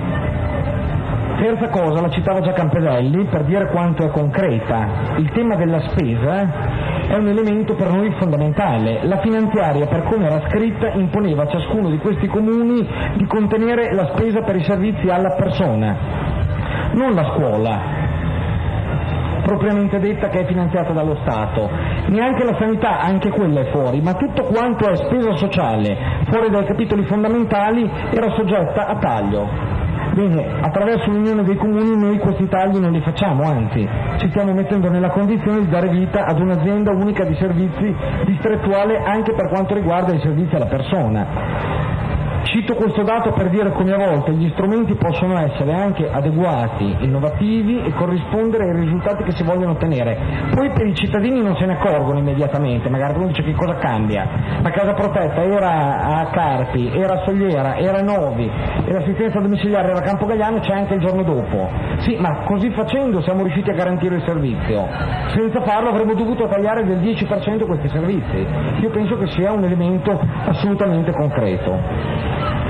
Terza cosa, la citava già Campeselli, per dire quanto è concreta. Il tema della spesa è un elemento per noi fondamentale. La finanziaria, per come era scritta, imponeva a ciascuno di questi comuni di contenere la spesa per i servizi alla persona, non la scuola propriamente detta, che è finanziata dallo Stato, neanche la sanità, anche quella è fuori, ma tutto quanto è spesa sociale fuori dai capitoli fondamentali era soggetta a taglio. Bene, attraverso l'Unione dei Comuni noi questi tagli non li facciamo, anzi ci stiamo mettendo nella condizione di dare vita ad un'azienda unica di servizi distrettuale anche per quanto riguarda i servizi alla persona. Cito questo dato per dire come a volte gli strumenti possono essere anche adeguati, innovativi e corrispondere ai risultati che si vogliono ottenere. Poi per i cittadini non se ne accorgono immediatamente, magari uno dice che cosa cambia. La casa protetta era a Carpi, era a Soliera, era a Novi, e l'assistenza domiciliare era a Campogalliano, c'è anche il giorno dopo. Sì, ma così facendo siamo riusciti a garantire il servizio. Senza farlo avremmo dovuto tagliare del 10% questi servizi. Io penso che sia un elemento assolutamente concreto.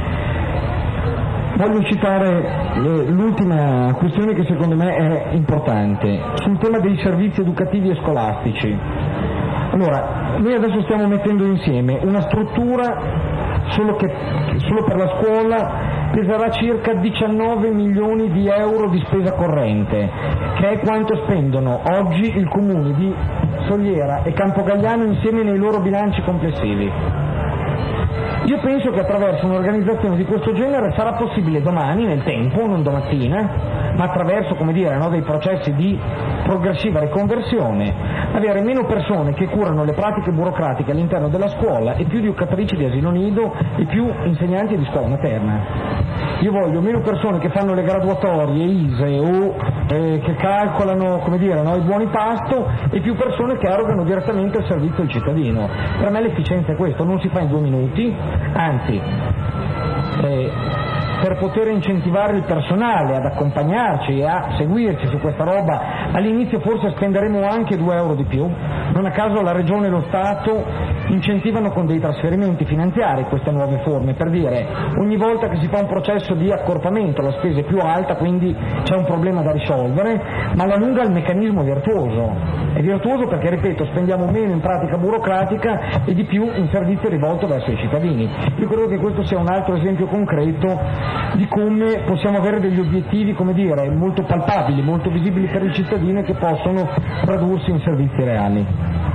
Voglio citare l'ultima questione che secondo me è importante, sul tema dei servizi educativi e scolastici. Allora, noi adesso stiamo mettendo insieme una struttura solo per la scuola peserà circa 19 milioni di euro di spesa corrente, che è quanto spendono oggi il comune di Soliera e Campogalliano insieme nei loro bilanci complessivi. Io penso che attraverso un'organizzazione di questo genere sarà possibile domani, nel tempo, non domattina, ma attraverso, come dire, dei processi di progressiva riconversione, avere meno persone che curano le pratiche burocratiche all'interno della scuola e più educatrici di asilo nido e più insegnanti di scuola materna. Io voglio meno persone che fanno le graduatorie ISE o che calcolano, come dire, i buoni pasto, e più persone che erogano direttamente il servizio al cittadino. Per me l'efficienza è questo, non si fa in 2 minuti, anzi per poter incentivare il personale ad accompagnarci e a seguirci su questa roba, all'inizio forse spenderemo anche 2 euro di più. Non a caso la Regione e lo Stato incentivano con dei trasferimenti finanziari queste nuove forme, per dire, ogni volta che si fa un processo di accorpamento la spesa è più alta, quindi c'è un problema da risolvere, ma alla lunga il meccanismo è virtuoso. È virtuoso perché, ripeto, spendiamo meno in pratica burocratica e di più in servizio rivolto verso i cittadini. Io credo che questo sia un altro esempio concreto di come possiamo avere degli obiettivi, come dire, molto palpabili, molto visibili per il cittadino e che possono tradursi in servizi reali.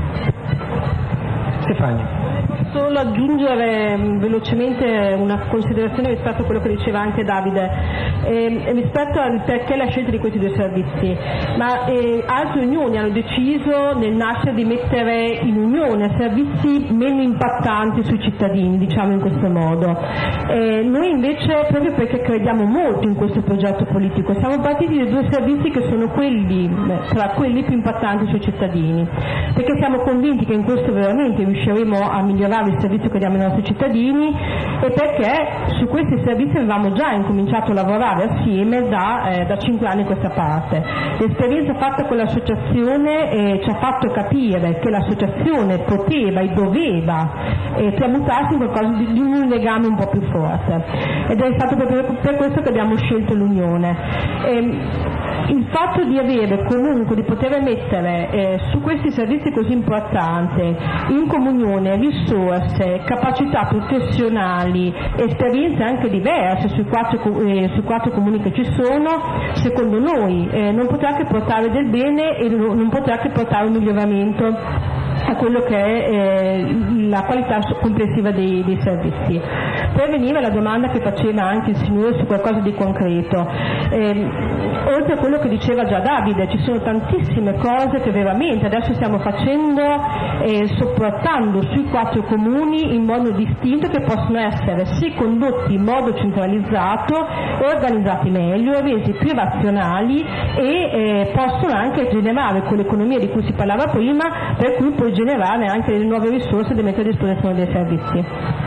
Stefania. Solo aggiungere velocemente una considerazione rispetto a quello che diceva anche Davide, rispetto al perché la scelta di questi 2 servizi, ma altre unioni hanno deciso nel nascere di mettere in unione servizi meno impattanti sui cittadini, diciamo in questo modo. Noi invece, proprio perché crediamo molto in questo progetto politico, siamo partiti dai 2 servizi che sono quelli, tra quelli più impattanti sui cittadini, perché siamo convinti che in questo veramente riusciremo a migliorare il servizio che diamo ai nostri cittadini, e perché su questi servizi avevamo già incominciato a lavorare assieme da 5 anni a questa parte. L'esperienza fatta con l'associazione ci ha fatto capire che l'associazione poteva e doveva tramutarsi in qualcosa di un legame un po' più forte, ed è stato proprio per questo che abbiamo scelto l'unione. Il fatto di avere comunque, di poter mettere su questi servizi così importanti in comunione risorse, capacità professionali, esperienze anche diverse sui 4 comuni che ci sono, secondo noi non potrà che portare del bene e non potrà che portare un miglioramento a quello che è la qualità complessiva dei servizi. Poi veniva la domanda che faceva anche il signore su qualcosa di concreto. Oltre a quello che diceva già Davide, ci sono tantissime cose che veramente adesso stiamo facendo, sopportando sui 4 comuni in modo distinto, che possono essere sì condotti in modo centralizzato, organizzati meglio, resi più razionali e possono anche generare quell'economia di cui si parlava prima, per cui può generare anche delle nuove risorse da mettere a disposizione dei servizi.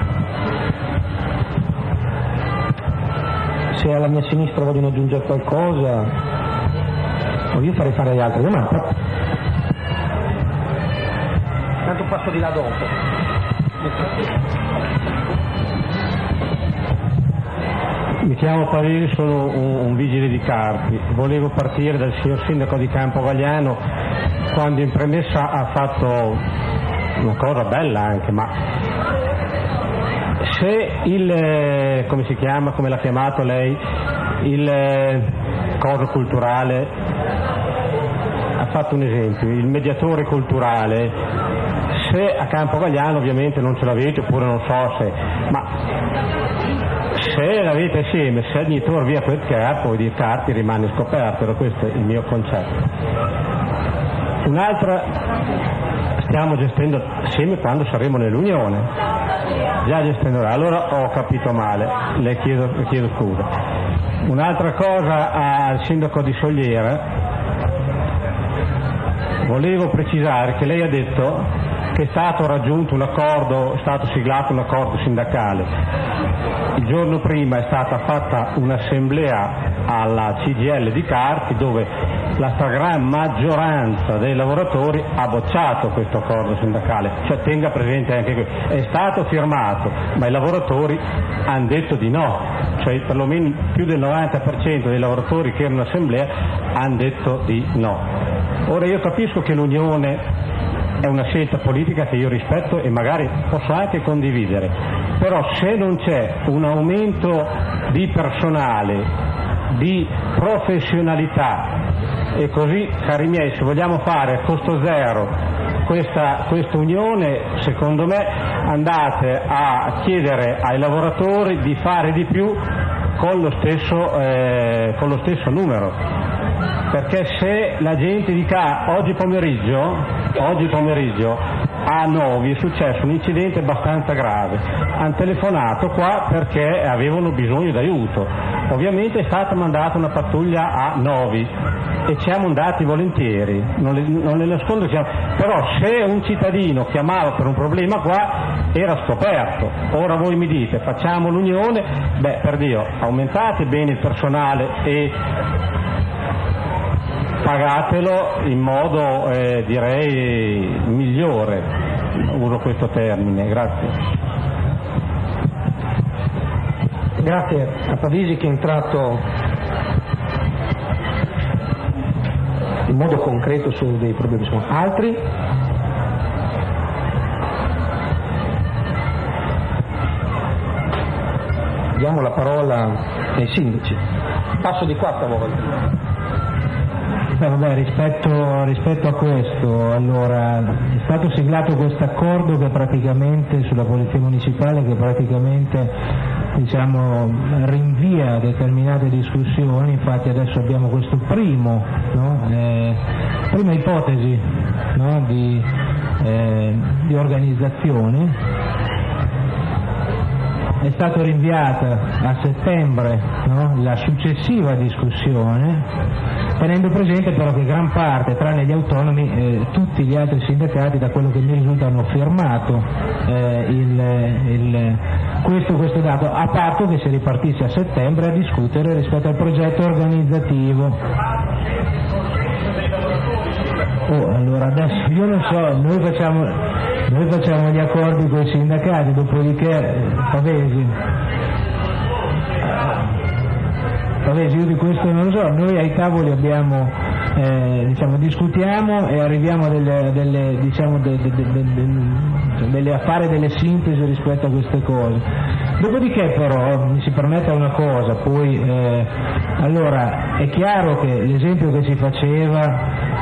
Se alla mia sinistra vogliono aggiungere qualcosa, o io farei fare le altre domande. Tanto passo di là dopo. Mi chiamo Pavini, sono un vigile di Carpi. Volevo partire dal signor sindaco di Campogalliano, quando in premessa ha fatto una cosa bella anche, ma se il, come si chiama, come l'ha chiamato lei, il coso culturale, ha fatto un esempio, il mediatore culturale, se a Campogalliano ovviamente non ce l'avete, oppure non so se, ma se l'avete assieme, se ogni tor via quel carpo, di Carpi rimane scoperto, questo è il mio concetto. Un'altra, stiamo gestendo assieme quando saremo nell'Unione, già gestendo, allora ho capito male, le chiedo scusa. Un'altra cosa al sindaco di Sogliera, volevo precisare che lei ha detto che è stato raggiunto un accordo, è stato siglato un accordo sindacale. Il giorno prima è stata fatta un'assemblea alla CGIL di Carpi dove la stragrande maggioranza dei lavoratori ha bocciato questo accordo sindacale, cioè tenga presente anche questo, è stato firmato ma i lavoratori hanno detto di no, cioè perlomeno più del 90% dei lavoratori che erano in assemblea hanno detto di no. Ora io capisco che l'unione è una scelta politica che io rispetto e magari posso anche condividere, però se non c'è un aumento di personale, di professionalità, e così, cari miei, se vogliamo fare a costo zero questa unione, secondo me andate a chiedere ai lavoratori di fare di più con lo stesso numero, perché se la gente dica oggi pomeriggio a Novi è successo un incidente abbastanza grave, hanno telefonato qua perché avevano bisogno d'aiuto, ovviamente è stata mandata una pattuglia a Novi e ci siamo andati volentieri, non le nascondo, però se un cittadino chiamava per un problema qua era scoperto. Ora voi mi dite facciamo l'unione, per Dio, aumentate bene il personale e pagatelo in modo direi migliore, uso questo termine. Grazie. Grazie a Pavisi che è entrato in modo concreto su dei problemi. Altri? Diamo la parola ai sindaci. Passo di qua stavolta. Rispetto a questo, allora è stato siglato questo accordo che praticamente sulla polizia municipale che praticamente rinvia determinate discussioni, infatti adesso abbiamo questo prima ipotesi di organizzazione. È stato rinviata a settembre la successiva discussione, tenendo presente però che gran parte, tranne gli autonomi, tutti gli altri sindacati, da quello che mi risulta, hanno firmato questo dato, a patto che si ripartisse a settembre a discutere rispetto al progetto organizzativo. Allora adesso io non so, noi facciamo gli accordi con i sindacati, dopodiché Pavesi, io di questo non lo so, noi ai tavoli abbiamo discutiamo e arriviamo a fare delle sintesi rispetto a queste cose. Dopodiché però mi si permetta una cosa, poi allora è chiaro che l'esempio che si faceva,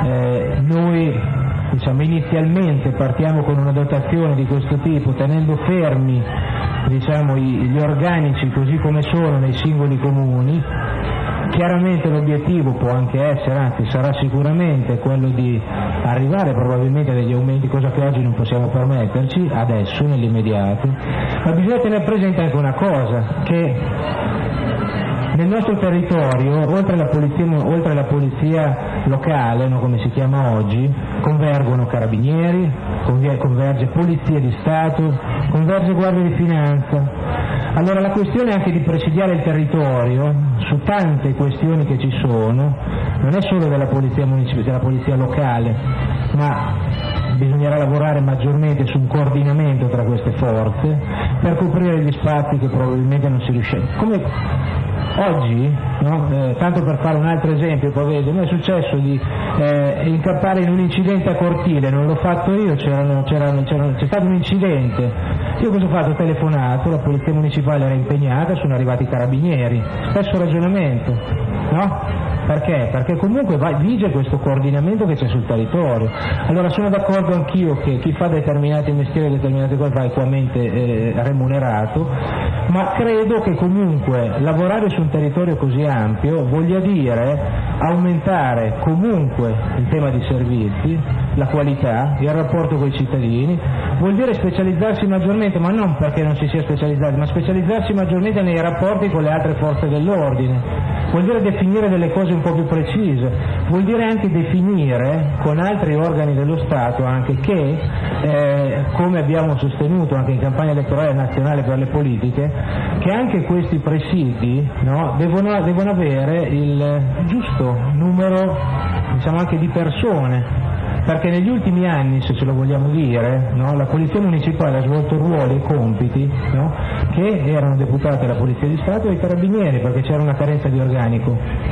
noi inizialmente partiamo con una dotazione di questo tipo, tenendo fermi gli organici così come sono nei singoli comuni. Chiaramente l'obiettivo può anche essere, anzi sarà sicuramente quello di arrivare probabilmente a degli aumenti, cosa che oggi non possiamo permetterci adesso nell'immediato, ma bisogna tenere presente anche una cosa, che nel nostro territorio, oltre alla polizia locale, come si chiama oggi, convergono carabinieri, converge polizia di Stato, converge guardia di finanza. Allora la questione anche di presidiare il territorio su tante questioni che ci sono non è solo della polizia municipale, della polizia locale, ma bisognerà lavorare maggiormente su un coordinamento tra queste forze per coprire gli spazi che probabilmente non si riesce. Come oggi, tanto per fare un altro esempio, mi è successo di incappare in un incidente a Cortile, non l'ho fatto io, c'è stato un incidente. Io cosa ho fatto? Ho telefonato, la polizia municipale era impegnata, sono arrivati i carabinieri, stesso ragionamento, no? Perché? Perché comunque vige questo coordinamento che c'è sul territorio. Allora sono d'accordo anch'io che chi fa determinati mestieri, determinate cose va equamente remunerato, ma credo che comunque lavorare su un territorio così ampio voglia dire aumentare comunque il tema di servizi, la qualità, il rapporto con i cittadini, vuol dire specializzarsi maggiormente, ma non perché non si sia specializzati, ma specializzarsi maggiormente nei rapporti con le altre forze dell'ordine, vuol dire definire delle cose un po' più precise, vuol dire anche definire con altri organi dello Stato anche che, come abbiamo sostenuto anche in campagna elettorale nazionale per le politiche, che anche questi presidi devono avere il giusto numero anche di persone. Perché negli ultimi anni, se ce lo vogliamo dire, la Polizia Municipale ha svolto ruoli e compiti che erano deputati alla Polizia di Stato e ai Carabinieri, perché c'era una carenza di organico.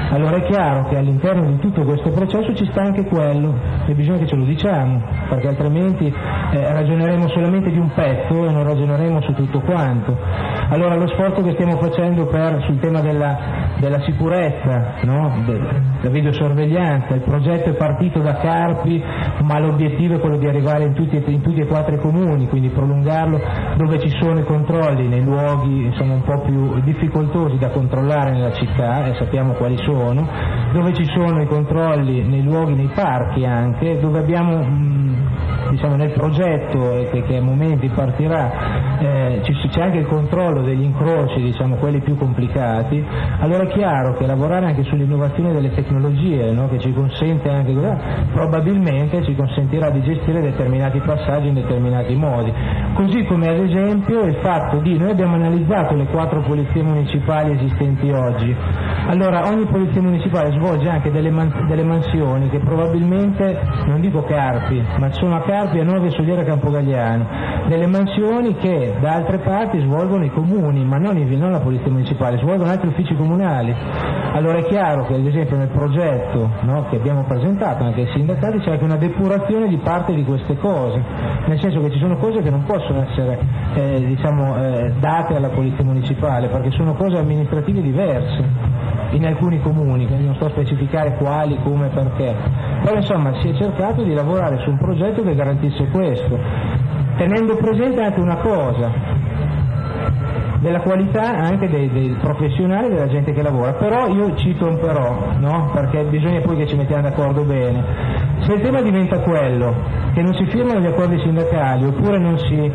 Allora è chiaro che all'interno di tutto questo processo ci sta anche quello, e bisogna che ce lo diciamo, perché altrimenti ragioneremo solamente di un pezzo e non ragioneremo su tutto quanto. Allora lo sforzo che stiamo facendo sul tema della sicurezza, no? della videosorveglianza, il progetto è partito da Carpi, ma l'obiettivo è quello di arrivare in tutti e 4 i comuni, quindi prolungarlo dove ci sono i controlli, nei luoghi insomma un po' più difficoltosi da controllare nella città, e sappiamo quali sono, dove ci sono i controlli nei luoghi, nei parchi anche, dove abbiamo diciamo nel progetto che a momenti partirà c'è anche il controllo degli incroci, diciamo quelli più complicati. Allora è chiaro che lavorare anche sull'innovazione delle tecnologie, no? Che ci consente anche probabilmente ci consentirà di gestire determinati passaggi in determinati modi, così come ad esempio il fatto noi abbiamo analizzato le 4 polizie municipali esistenti oggi. Allora ogni polizia municipale svolge anche delle mansioni che probabilmente, non dico Carpi, ma sono a Carpi, a Novi, a Soliera, a Campogagliano, delle mansioni che da altre parti svolgono i comuni, ma non la polizia municipale, svolgono altri uffici comunali. Allora è chiaro che ad esempio nel progetto, no, che abbiamo presentato anche ai sindacati c'è anche una depurazione di parte di queste cose, nel senso che ci sono cose che non possono essere date alla polizia municipale perché sono cose amministrative diverse in alcuni comuni, quindi non sto a specificare quali, come, perché, però insomma si è cercato di lavorare su un progetto che garantisse questo, tenendo presente anche una cosa, della qualità anche dei professionali, della gente che lavora. Però io cito un però, no? Perché bisogna poi che ci mettiamo d'accordo bene. Se il tema diventa quello che non si firmano gli accordi sindacali oppure non si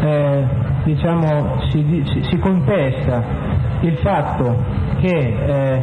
contesta il fatto che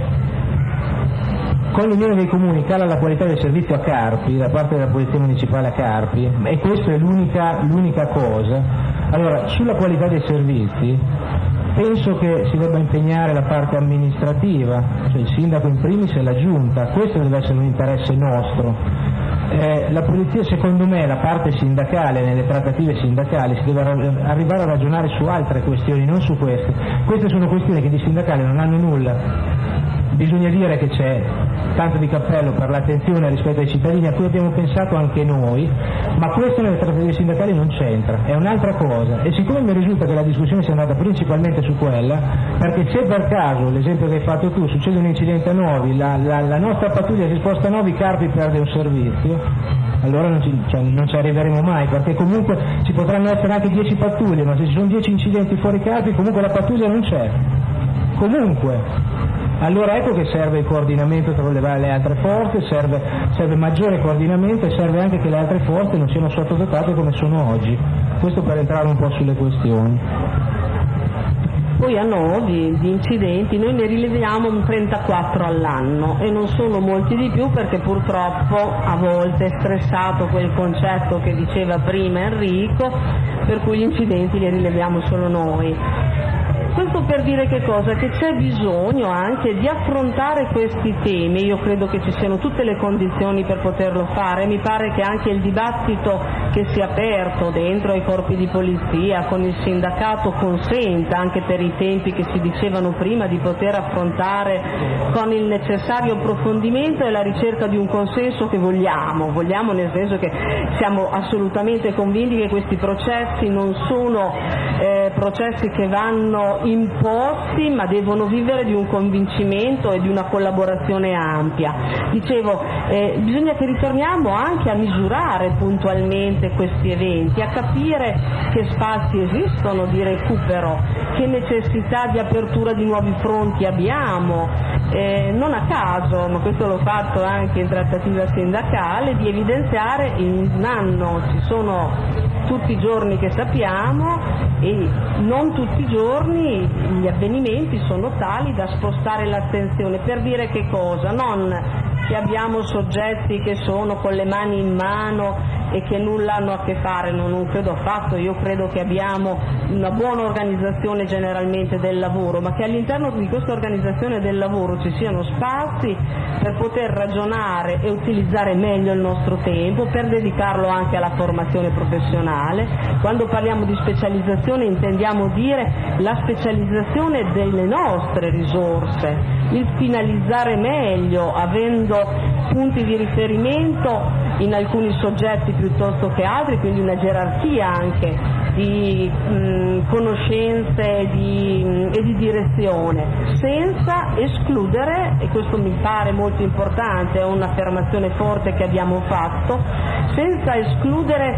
con l'Unione dei Comuni cala la qualità del servizio a Carpi da parte della Polizia Municipale a Carpi, e questa è l'unica cosa, allora sulla qualità dei servizi penso che si debba impegnare la parte amministrativa, cioè il sindaco in primis e la giunta, questo deve essere un interesse nostro. La polizia, secondo me, la parte sindacale, nelle trattative sindacali si deve arrivare a ragionare su altre questioni, non su queste. Queste sono questioni che di sindacale non hanno nulla. Bisogna dire che c'è tanto di cappello per l'attenzione rispetto ai cittadini a cui abbiamo pensato anche noi, ma questo nelle trattative sindacali non c'entra, è un'altra cosa. E siccome mi risulta che la discussione sia andata principalmente su quella, perché se per caso, l'esempio che hai fatto tu, succede un incidente a Novi, la nostra pattuglia si sposta a Novi, Carpi perde un servizio, allora non ci arriveremo mai, perché comunque ci potranno essere anche 10 pattuglie, ma se ci sono 10 incidenti fuori Carpi comunque la pattuglia non c'è, comunque. Allora ecco che serve il coordinamento tra le altre forze, serve maggiore coordinamento e serve anche che le altre forze non siano sottodotate come sono oggi. Questo per entrare un po' sulle questioni. Poi a Novi di incidenti noi ne rileviamo un 34 all'anno e non sono molti di più perché purtroppo a volte è stressato quel concetto che diceva prima Enrico, per cui gli incidenti li rileviamo solo noi. Questo per dire che cosa? Che c'è bisogno anche di affrontare questi temi, io credo che ci siano tutte le condizioni per poterlo fare, mi pare che anche il dibattito che si è aperto dentro ai corpi di polizia con il sindacato consenta, anche per i tempi che si dicevano prima, di poter affrontare con il necessario approfondimento e la ricerca di un consenso che vogliamo nel senso che siamo assolutamente convinti che questi processi non sono processi che vanno imposti, ma devono vivere di un convincimento e di una collaborazione ampia. Dicevo, bisogna che ritorniamo anche a misurare puntualmente questi eventi, a capire che spazi esistono di recupero, che necessità di apertura di nuovi fronti abbiamo, non a caso, ma questo l'ho fatto anche in trattativa sindacale, di evidenziare in un anno ci sono tutti i giorni che sappiamo e non tutti i giorni gli avvenimenti sono tali da spostare l'attenzione. Per dire che cosa? Non che abbiamo soggetti che sono con le mani in mano e che nulla hanno a che fare, non credo affatto. Io credo che abbiamo una buona organizzazione generalmente del lavoro, ma che all'interno di questa organizzazione del lavoro ci siano spazi per poter ragionare e utilizzare meglio il nostro tempo, per dedicarlo anche alla formazione professionale. Quando parliamo di specializzazione intendiamo dire la specializzazione delle nostre risorse, il finalizzare meglio, avendo punti di riferimento in alcuni soggetti piuttosto che altri, quindi una gerarchia anche di conoscenze e di direzione, senza escludere, e questo mi pare molto importante, è un'affermazione forte che abbiamo fatto, senza escludere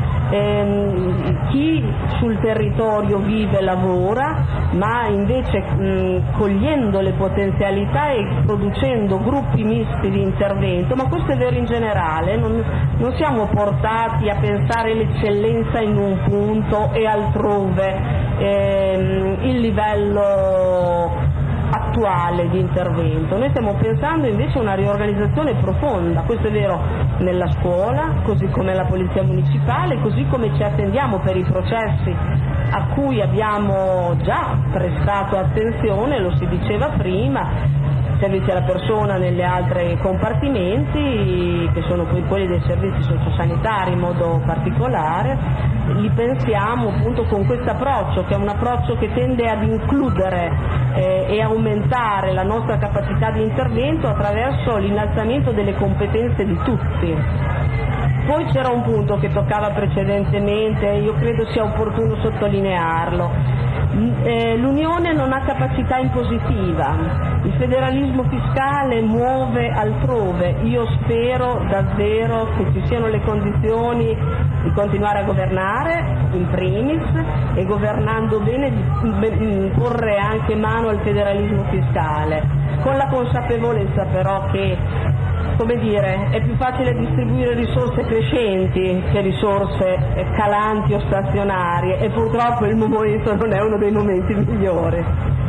chi sul territorio vive e lavora, ma invece cogliendo le potenzialità e producendo gruppi misti di intervento. Ma questo è vero in generale, non siamo portati a pensare l'eccellenza in un punto e altrove il livello attuale di intervento. Noi stiamo pensando invece a una riorganizzazione profonda, questo è vero nella scuola, così come nella polizia municipale, così come ci attendiamo per i processi a cui abbiamo già prestato attenzione, lo si diceva prima, servizi alla persona negli altri compartimenti, che sono poi quelli dei servizi sociosanitari in modo particolare. Li pensiamo appunto con questo approccio, che è un approccio che tende ad includere e aumentare la nostra capacità di intervento attraverso l'innalzamento delle competenze di tutti. Poi c'era un punto che toccava precedentemente, io credo sia opportuno sottolinearlo. L'Unione non ha capacità impositiva, il federalismo fiscale muove altrove. Io spero davvero che ci siano le condizioni di continuare a governare in primis, e governando bene di porre anche mano al federalismo fiscale, con la consapevolezza però che, come dire, è più facile distribuire risorse crescenti che risorse calanti o stazionarie, e purtroppo il momento non è uno dei momenti migliori.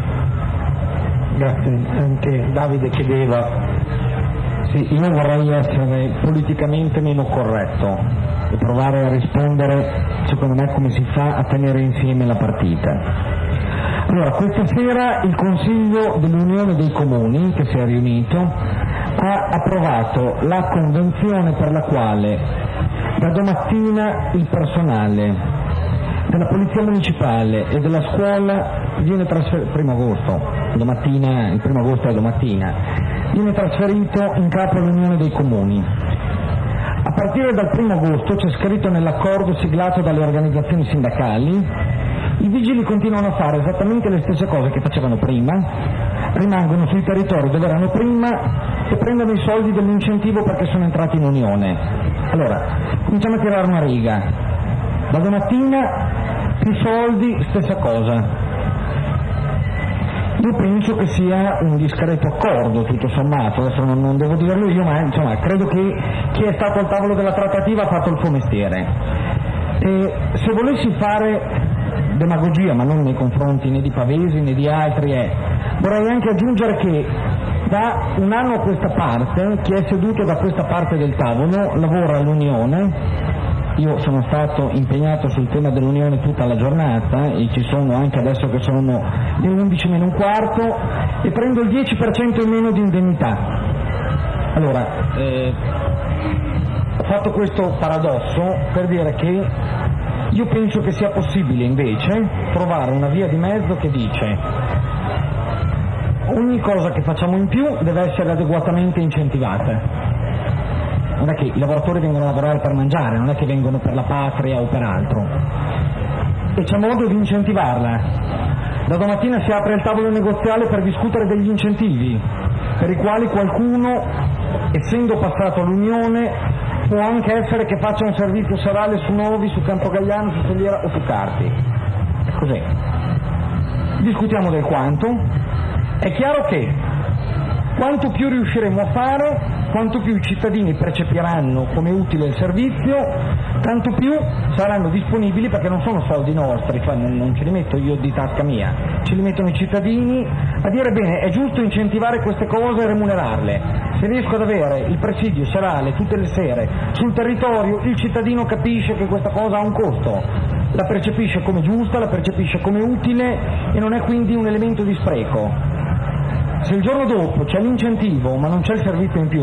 Grazie. Anche Davide chiedeva. Sì, io vorrei essere politicamente meno corretto e provare a rispondere, secondo me, come si fa a tenere insieme la partita. Allora, questa sera il Consiglio dell'Unione dei Comuni, che si è riunito, ha approvato la convenzione per la quale da domattina il personale della Polizia Municipale e della scuola viene trasferito, il 1 agosto è domattina, viene trasferito in capo all'Unione dei Comuni. A partire dal 1 agosto c'è scritto nell'accordo siglato dalle organizzazioni sindacali, i vigili continuano a fare esattamente le stesse cose che facevano prima, rimangono sui territori dove erano prima e prendono i soldi dell'incentivo perché sono entrati in Unione. Allora, cominciamo a tirare una riga. Da domattina più soldi, stessa cosa. Io penso che sia un discreto accordo, tutto sommato, adesso non devo dirlo io, ma insomma credo che chi è stato al tavolo della trattativa ha fatto il suo mestiere. E se volessi fare demagogia, ma non nei confronti né di Pavesi né di altri, vorrei anche aggiungere che da un anno a questa parte chi è seduto da questa parte del tavolo lavora all'Unione. Io sono stato impegnato sul tema dell'Unione tutta la giornata e ci sono anche adesso che sono le 11 meno un quarto e prendo il 10% in meno di indennità. Allora, ho fatto questo paradosso per dire che io penso che sia possibile invece trovare una via di mezzo che dice ogni cosa che facciamo in più deve essere adeguatamente incentivata. Non è che i lavoratori vengono a lavorare per mangiare, non è che vengono per la patria o per altro. E c'è modo di incentivarla. Da domattina si apre il tavolo negoziale per discutere degli incentivi, per i quali qualcuno, essendo passato all'Unione, può anche essere che faccia un servizio serale su Novi, su Campogagliano, su Soliera o su Carpi. È così. Discutiamo del quanto. È chiaro che Quanto più riusciremo a fare, quanto più i cittadini percepiranno come utile il servizio, tanto più saranno disponibili, perché non sono soldi nostri, cioè non ce li metto io di tasca mia, ce li mettono i cittadini a dire bene, è giusto incentivare queste cose e remunerarle. Se riesco ad avere il presidio serale tutte le sere sul territorio, il cittadino capisce che questa cosa ha un costo, la percepisce come giusta, la percepisce come utile e non è quindi un elemento di spreco. Se il giorno dopo c'è l'incentivo ma non c'è il servizio in più,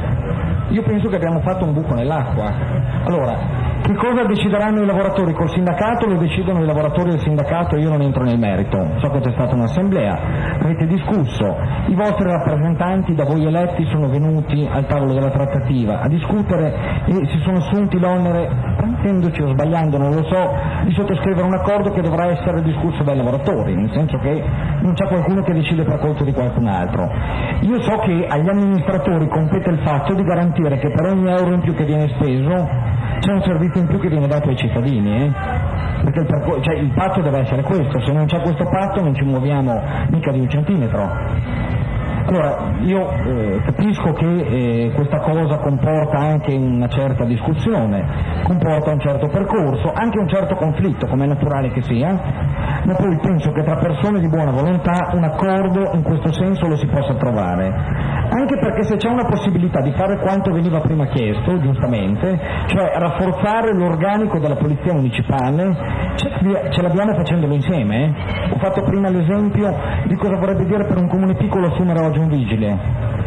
io penso che abbiamo fatto un buco nell'acqua. Allora, che cosa decideranno i lavoratori col sindacato? Lo decidono i lavoratori del sindacato, io non entro nel merito. So che c'è stata un'assemblea, avete discusso, i vostri rappresentanti da voi eletti sono venuti al tavolo della trattativa a discutere e si sono assunti l'onere, prendendoci o sbagliando, non lo so, di sottoscrivere un accordo che dovrà essere discusso dai lavoratori, nel senso che non c'è qualcuno che decide per conto di qualcun altro. Io so che agli amministratori compete il fatto di garantire che per ogni euro in più che viene speso c'è un servizio in più che viene dato ai cittadini, perché il patto deve essere questo, se non c'è questo patto non ci muoviamo mica di un centimetro. Allora, io capisco che questa cosa comporta anche una certa discussione, comporta un certo percorso, anche un certo conflitto, come è naturale che sia, ma poi penso che tra persone di buona volontà un accordo in questo senso lo si possa trovare, anche perché se c'è una possibilità di fare quanto veniva prima chiesto, giustamente, cioè rafforzare l'organico della polizia municipale, ce l'abbiamo facendolo insieme. Ho fatto prima l'esempio di cosa vorrebbe dire per un comune piccolo assumere oggi un vigile.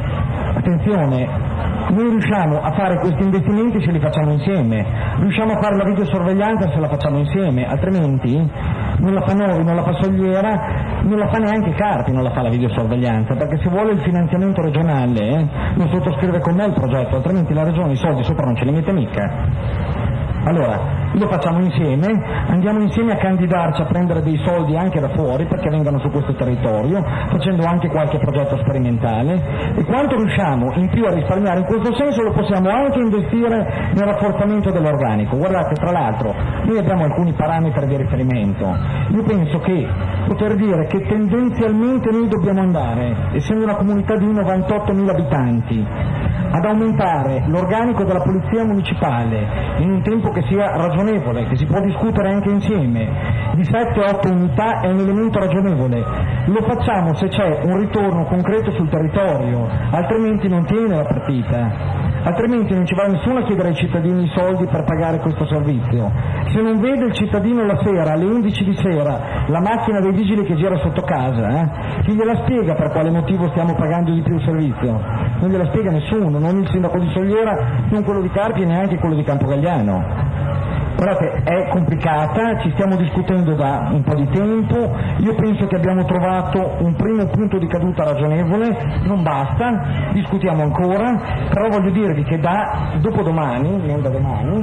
Attenzione, noi riusciamo a fare questi investimenti se li facciamo insieme, riusciamo a fare la videosorveglianza se la facciamo insieme, altrimenti non la fa Novi, non la fa Sogliera, non la fa neanche Carpi, non la fa la videosorveglianza, perché se vuole il finanziamento regionale non sottoscrive con me il progetto, altrimenti la regione i soldi sopra non ce li mette mica. Allora, lo facciamo insieme, andiamo insieme a candidarci a prendere dei soldi anche da fuori perché vengano su questo territorio, facendo anche qualche progetto sperimentale, e quanto riusciamo in più a risparmiare in questo senso lo possiamo anche investire nel rafforzamento dell'organico. Guardate, tra l'altro, noi abbiamo alcuni parametri di riferimento. Io penso che poter dire che tendenzialmente noi dobbiamo andare, essendo una comunità di 98.000 abitanti, ad aumentare l'organico della polizia municipale in un tempo che sia ragionevole, che si può discutere anche insieme, di 7-8 unità è un elemento ragionevole. Lo facciamo se c'è un ritorno concreto sul territorio, altrimenti non tiene la partita, altrimenti non ci va nessuno a chiedere ai cittadini i soldi per pagare questo servizio. Se non vede il cittadino la sera, alle 11 di sera, la macchina dei vigili che gira sotto casa, chi gliela spiega per quale motivo stiamo pagando di più il servizio? Non gliela spiega nessuno, non il sindaco di Sogliera, non quello di Carpi e neanche quello di Campogalliano. Guardate, è complicata, ci stiamo discutendo da un po' di tempo, io penso che abbiamo trovato un primo punto di caduta ragionevole, non basta, discutiamo ancora, però voglio dirvi che da dopodomani, non da domani,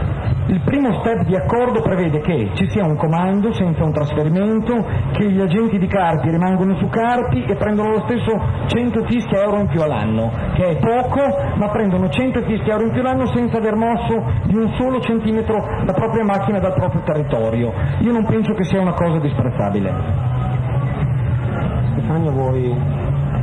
il primo step di accordo prevede che ci sia un comando senza un trasferimento, che gli agenti di Carpi rimangono su Carpi e prendono lo stesso 100 fischi euro in più all'anno, che è poco, ma prendono 100 fischi euro in più all'anno senza aver mosso di un solo centimetro la propria macchina dal proprio territorio. Io non penso che sia una cosa disprezzabile. Stefania, vuoi?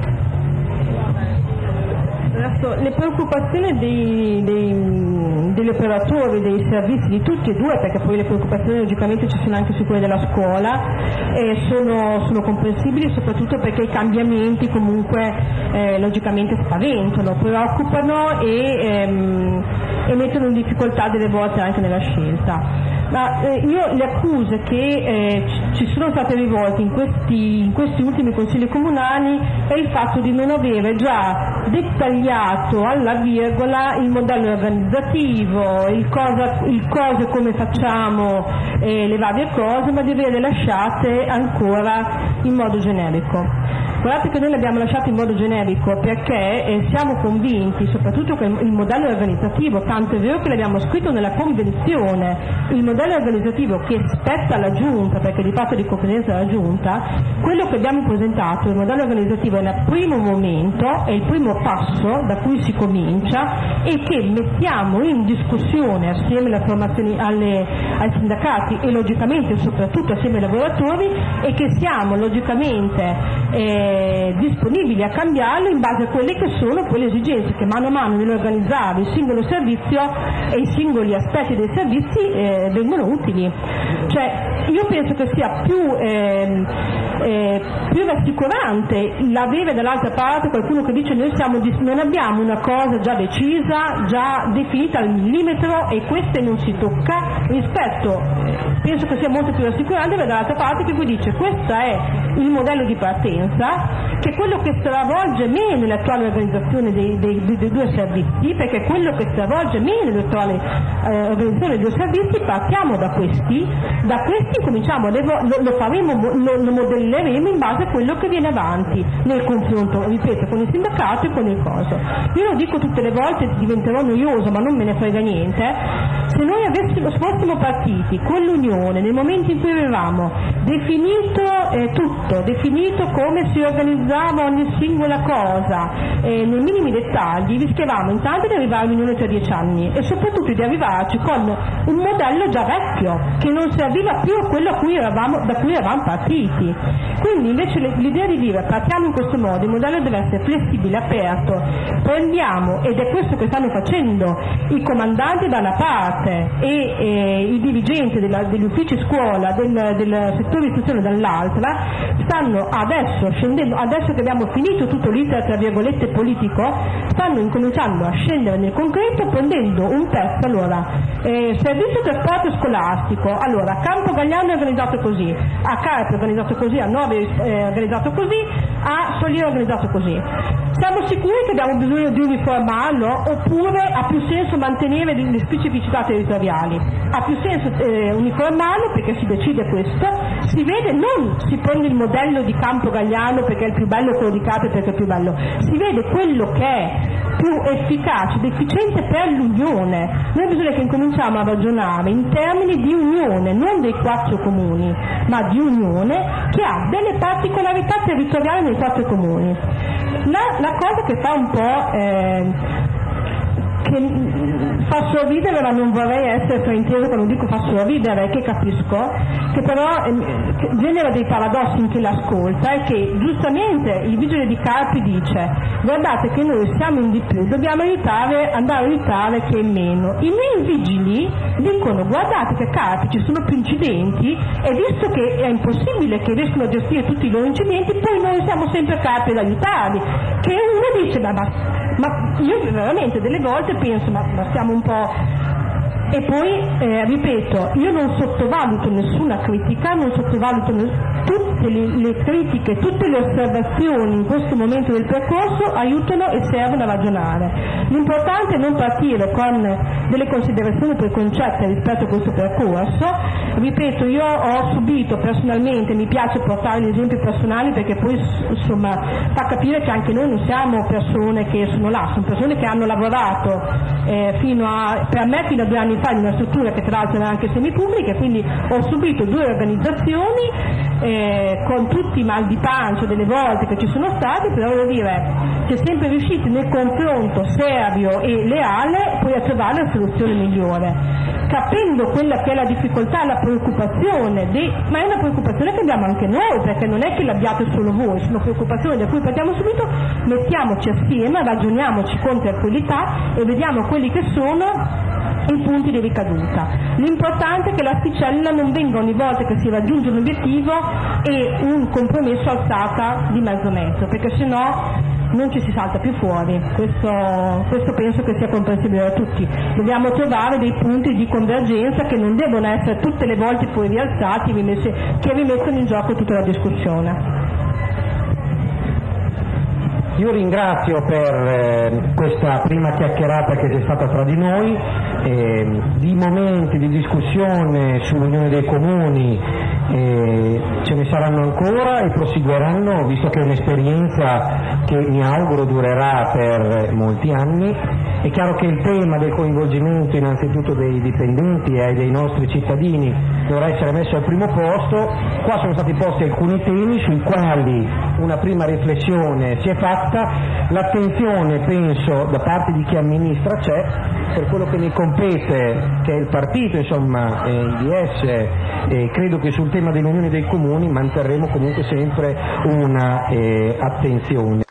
Le preoccupazioni degli operatori, dei servizi, di tutti e due, perché poi le preoccupazioni logicamente ci sono anche su quelle della scuola, sono comprensibili, soprattutto perché i cambiamenti comunque logicamente spaventano, preoccupano e mettono in difficoltà delle volte anche nella scelta. Ma io le accuse che ci sono state rivolte in questi ultimi consigli comunali è il fatto di non avere già dettagliato alla virgola il modello organizzativo, il cosa come facciamo le varie cose, ma di averle lasciate ancora in modo generico. Guardate che noi l'abbiamo lasciato in modo generico perché siamo convinti, soprattutto che il modello organizzativo, tanto è vero che l'abbiamo scritto nella convenzione, il modello organizzativo che spetta alla Giunta, perché di fatto è di competenza della Giunta, quello che abbiamo presentato, il modello organizzativo è il primo primo passo da cui si comincia e che mettiamo in discussione assieme alle formazioni, ai sindacati e logicamente soprattutto assieme ai lavoratori, e che siamo logicamente disponibili a cambiarlo in base a quelle che sono quelle esigenze che mano a mano nell'organizzare il singolo servizio e i singoli aspetti dei servizi vengono utili. Cioè, io penso che sia più rassicurante l'avere dall'altra parte qualcuno che dice noi non abbiamo una cosa già decisa, già definita al millimetro e questa non si tocca, rispetto, penso che sia molto più rassicurante avere dall'altra parte che poi dice questo è il modello di partenza, che è quello che stravolge meno l'attuale organizzazione dei due servizi, perché quello che stravolge meno l'attuale organizzazione dei due servizi, partiamo da questi cominciamo, lo faremo, lo modelleremo in base a quello che viene avanti nel confronto, ripeto, con il sindacato e con il coso. Io lo dico tutte le volte, diventerò noioso ma non me ne frega niente, se noi fossimo partiti con l'Unione nel momento in cui avevamo definito tutto, definito come si organizzava ogni singola cosa nei minimi dettagli, rischiavamo intanto di arrivare all'Unione tra 10 anni e soprattutto di arrivarci con un modello già vecchio che non serviva più a quello da cui eravamo partiti. Quindi invece l'idea di dire partiamo in questo modo, il modello deve essere flessibile, aperto, prendiamo, ed è questo che stanno facendo i comandanti da una parte e i dirigenti degli uffici scuola del settore istruzione dall'altra, stanno adesso scendendo, adesso che abbiamo finito tutto l'iter tra virgolette politico, stanno incominciando a scendere nel concreto prendendo un test. Allora, servizio trasporto scolastico, allora Campo Galliano è organizzato così, a Carpi è organizzato così, a Novi è organizzato così, a Soliero è organizzato così. Siamo sicuri che abbiamo bisogno di uniformarlo oppure ha più senso mantenere le specificità territoriali? Ha più senso uniformarlo perché si decide questo, si vede, non si prende il modello di Campo Galliano perché è il più bello, quello di Carpi perché è il più bello, si vede quello che è più efficace ed efficiente per l'unione. Noi bisogna che incominciamo a ragionare in termini di unione, non dei 4 comuni, ma di unione che ha delle particolarità territoriali nei 4 comuni. La cosa che fa un po' che fa sorridere, ma non vorrei essere frainteso quando dico fa sorridere, che capisco, che però genera dei paradossi in chi l'ascolta, è che giustamente il vigile di Carpi dice guardate che noi siamo in di più, dobbiamo andare a aiutare chi è in meno. I miei vigili dicono guardate che a Carpi ci sono più incidenti e visto che è impossibile che riescono a gestire tutti i loro incidenti, poi noi siamo sempre a Carpi ad aiutarli, che uno dice ma io veramente delle volte penso ma stiamo un po'. E poi, ripeto, io non sottovaluto nessuna critica, non sottovaluto tutte le critiche, tutte le osservazioni in questo momento del percorso aiutano e servono a ragionare. L'importante è non partire con delle considerazioni preconcette rispetto a questo percorso. Ripeto, io ho subito personalmente, mi piace portare gli esempi personali perché poi insomma fa capire che anche noi non siamo persone che sono là, sono persone che hanno lavorato per me fino a 2 anni fa in una struttura che tra l'altro era anche semipubblica, quindi ho subito 2 organizzazioni con tutti i mal di pancia delle volte che ci sono stati, però devo dire si è sempre riusciti nel confronto serio e leale poi a trovare la soluzione migliore, capendo quella che è la difficoltà, la preoccupazione, ma è una preoccupazione che abbiamo anche noi, perché non è che l'abbiate solo voi, sono preoccupazioni da cui partiamo subito, mettiamoci assieme, ragioniamoci con tranquillità e vediamo quelli che sono i punti di ricaduta. L'importante è che l'asticella non venga ogni volta che si raggiunge un obiettivo e un compromesso alzata di mezzo metro, perché sennò non ci si salta più fuori. Questo penso che sia comprensibile da tutti. Dobbiamo trovare dei punti di convergenza che non devono essere tutte le volte poi rialzati che rimettono in gioco tutta la discussione. Io ringrazio per questa prima chiacchierata che c'è stata tra di noi, di momenti di discussione sull'Unione dei Comuni ce ne saranno ancora e proseguiranno, visto che è un'esperienza che mi auguro durerà per molti anni. È chiaro che il tema del coinvolgimento innanzitutto dei dipendenti e dei nostri cittadini dovrà essere messo al primo posto. Qua sono stati posti alcuni temi sui quali una prima riflessione si è fatta. fatta, l'attenzione penso da parte di chi amministra c'è, per quello che mi compete, che è il partito, insomma, il DS, credo che sul tema dell'Unione dei Comuni manterremo comunque sempre una attenzione.